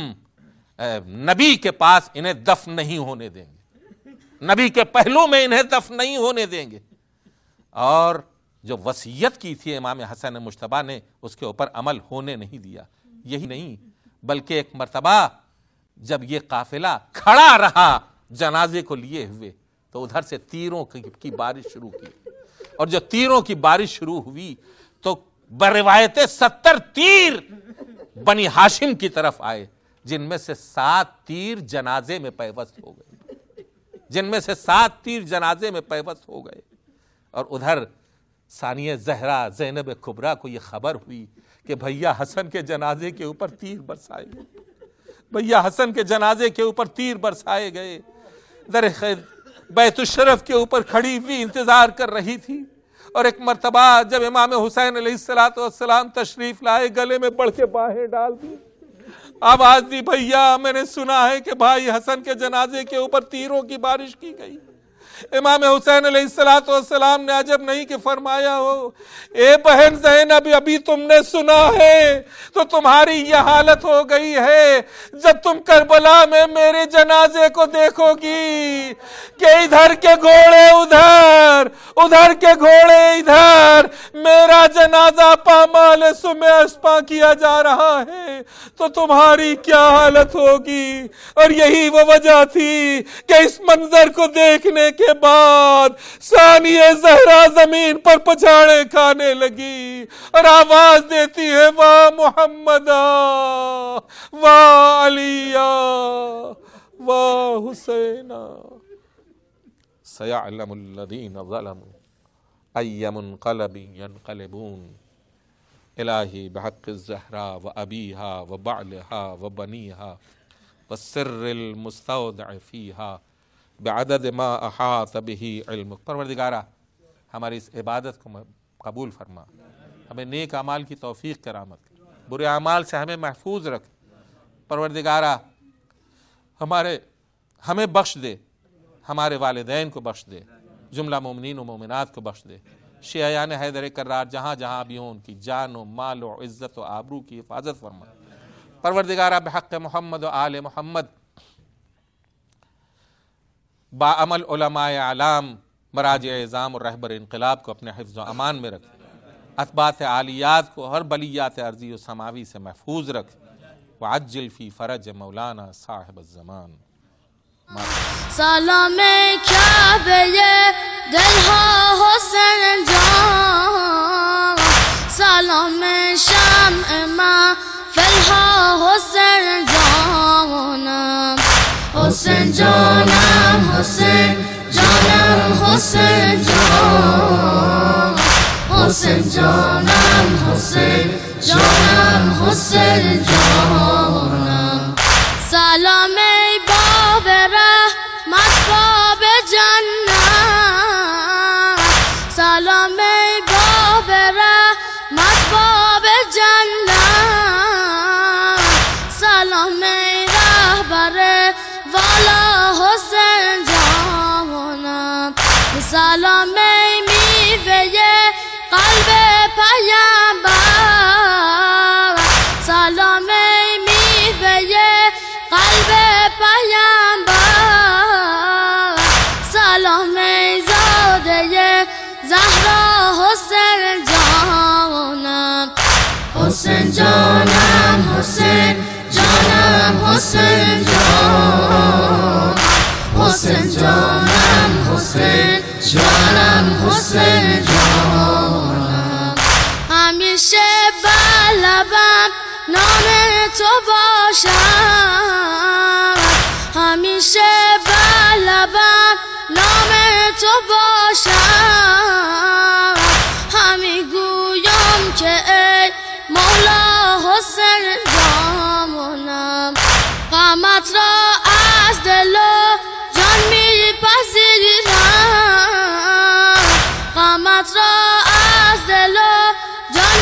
نبی کے پاس انہیں دفن نہیں ہونے دیں گے، نبی کے پہلو میں انہیں دفن نہیں ہونے دیں گے۔ اور جو وصیت کی تھی امام حسن مجتبیٰ نے اس کے اوپر عمل ہونے نہیں دیا۔ یہی نہیں بلکہ ایک مرتبہ جب یہ قافلہ کھڑا رہا جنازے کو لیے ہوئے تو ادھر سے تیروں کی بارش شروع کی، اور جو تیروں کی بارش شروع ہوئی تو بروایت 70 تیر بنی ہاشم کی طرف آئے، جن میں سے 7 تیر جنازے میں پیوست ہو گئے، اور ادھر ثانیہ زہرا زینب کبریٰ کو یہ خبر ہوئی کہ بھیا حسن کے جنازے کے اوپر تیر برسائے گئے، در بیت الشرف کے اوپر کھڑی ہوئی انتظار کر رہی تھی۔ اور ایک مرتبہ جب امام حسین علیہ السلام تشریف لائے، گلے میں بڑھ کے باہیں ڈال دی، آواز دی، بھیا میں نے سنا ہے کہ بھائی حسن کے جنازے کے اوپر تیروں کی بارش کی گئی۔ امام حسین علیہ السلام نے عجب نہیں کہ فرمایا ہو، اے بہن زینب ابھی تم نے سنا ہے تو تمہاری یہ حالت ہو گئی ہے، جب تم کربلا میں میرے جنازے کو دیکھو گی کہ ادھر کے گھوڑے ادھر کے گھوڑے ادھر، میرا جنازہ پامال سمے اسپاں کیا جا رہا ہے تو تمہاری کیا حالت ہوگی۔ اور یہی وہ وجہ تھی کہ اس منظر کو دیکھنے کے بعد ثانیہ زہرا زمین پر پچھاڑے کھانے لگی اور آواز دیتی ہے، واہ محمدہ، واہ علیہ، واہ حسینہ، سیعلم الذین ظلموا ای منقلب ینقلبون۔ الہی بحق الزہراء و ابیہا و بعلہا و بنیہا والسر المستودع فیہا بعدد ما احاط به علمک۔ پروردگارہ ہماری اس عبادت کو قبول فرما، ہمیں نیک اعمال کی توفیق کرامت، برے اعمال سے ہمیں محفوظ رکھ۔ پروردگارہ ہمیں بخش دے، ہمارے والدین کو بخش دے، جملہ مومنین و مومنات کو بخش دے، شیعیان حیدر کرار جہاں جہاں بھی ہوں ان کی جان و مال و عزت و آبرو کی حفاظت فرما۔ پروردگارہ بحق محمد و آل محمد باعمل علماء اعلام، مراجع اعظام اور رہبر انقلاب کو اپنے حفظ و امان میں رکھ، اثبات عالیات کو ہر بلیات ارضی و سماوی سے محفوظ رکھ، وعجل فی فرج مولانا صاحب الزمان۔ سلام کعبہ دلہا حسین جان، سلام شمع حسین جانم حسین جانم حسین جانم سلام ای باب رحمت باب جنت سلام ای باب رحمت باب جنت سلام ای رهبر والا حسین جانم سلام ای میوه قلب پیامبر سلام ای میوه قلب پیامبر سلام ای زاده زهرا حسین جانم حسین جانم حسین جانم حسین جانم حسین جانم حسین جانم حسین جانم همیشه بر لبم نام تو باشم همیشه بر لبم نام تو باشم همی گویم که ای مولا حسین جانم غمت را از دل و جان میپذیرم غمت را از دل و جان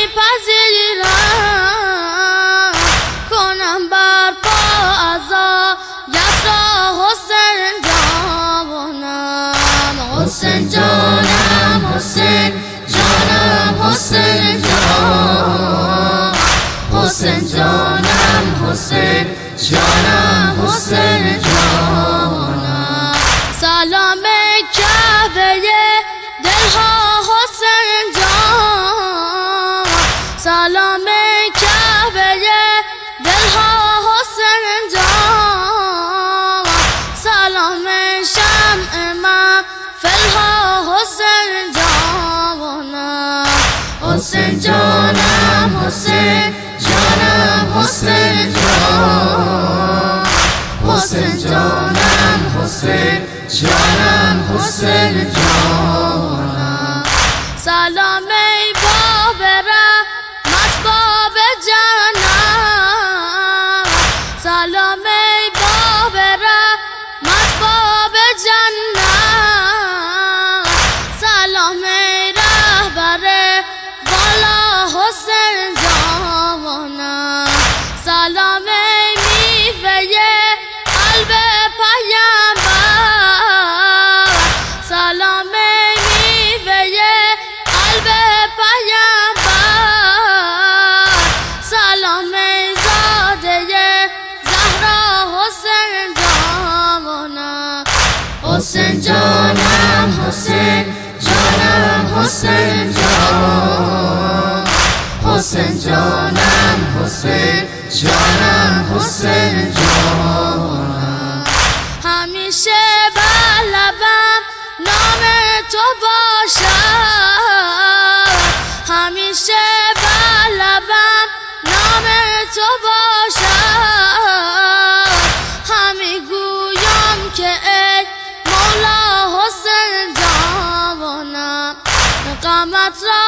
میپذیرم کنم بر پا عزایت را حسین جانم حسین جانم حسین جانم حسین جانم حسین جانم حسین جانم حسین جانم سلام کعبه دلها حسین جان سلام کعبه دلها حسین جان سلام شمع محفلها حسین جانم حسین جانم حسین جانم حسین جان حسین جانم حسین جانم حسین جانم سلام ای باب رحمت باب جنت سلام ای باب رحمت باب جنت سلام ای رهبر والا حسین جانم سلام ای میوه قلب پیامبر سلام ای میوه قلب پیامبر سلام ای زاده زهرا حسین جانم حسین جانم حسین جانم حسین جانم حسین جانم حسین جانم حسین جانم همیشه بر لبم نام تو باشم همیشه بر لبم نام تو باشم همی گویم که ای مولا حسین جانم غمت را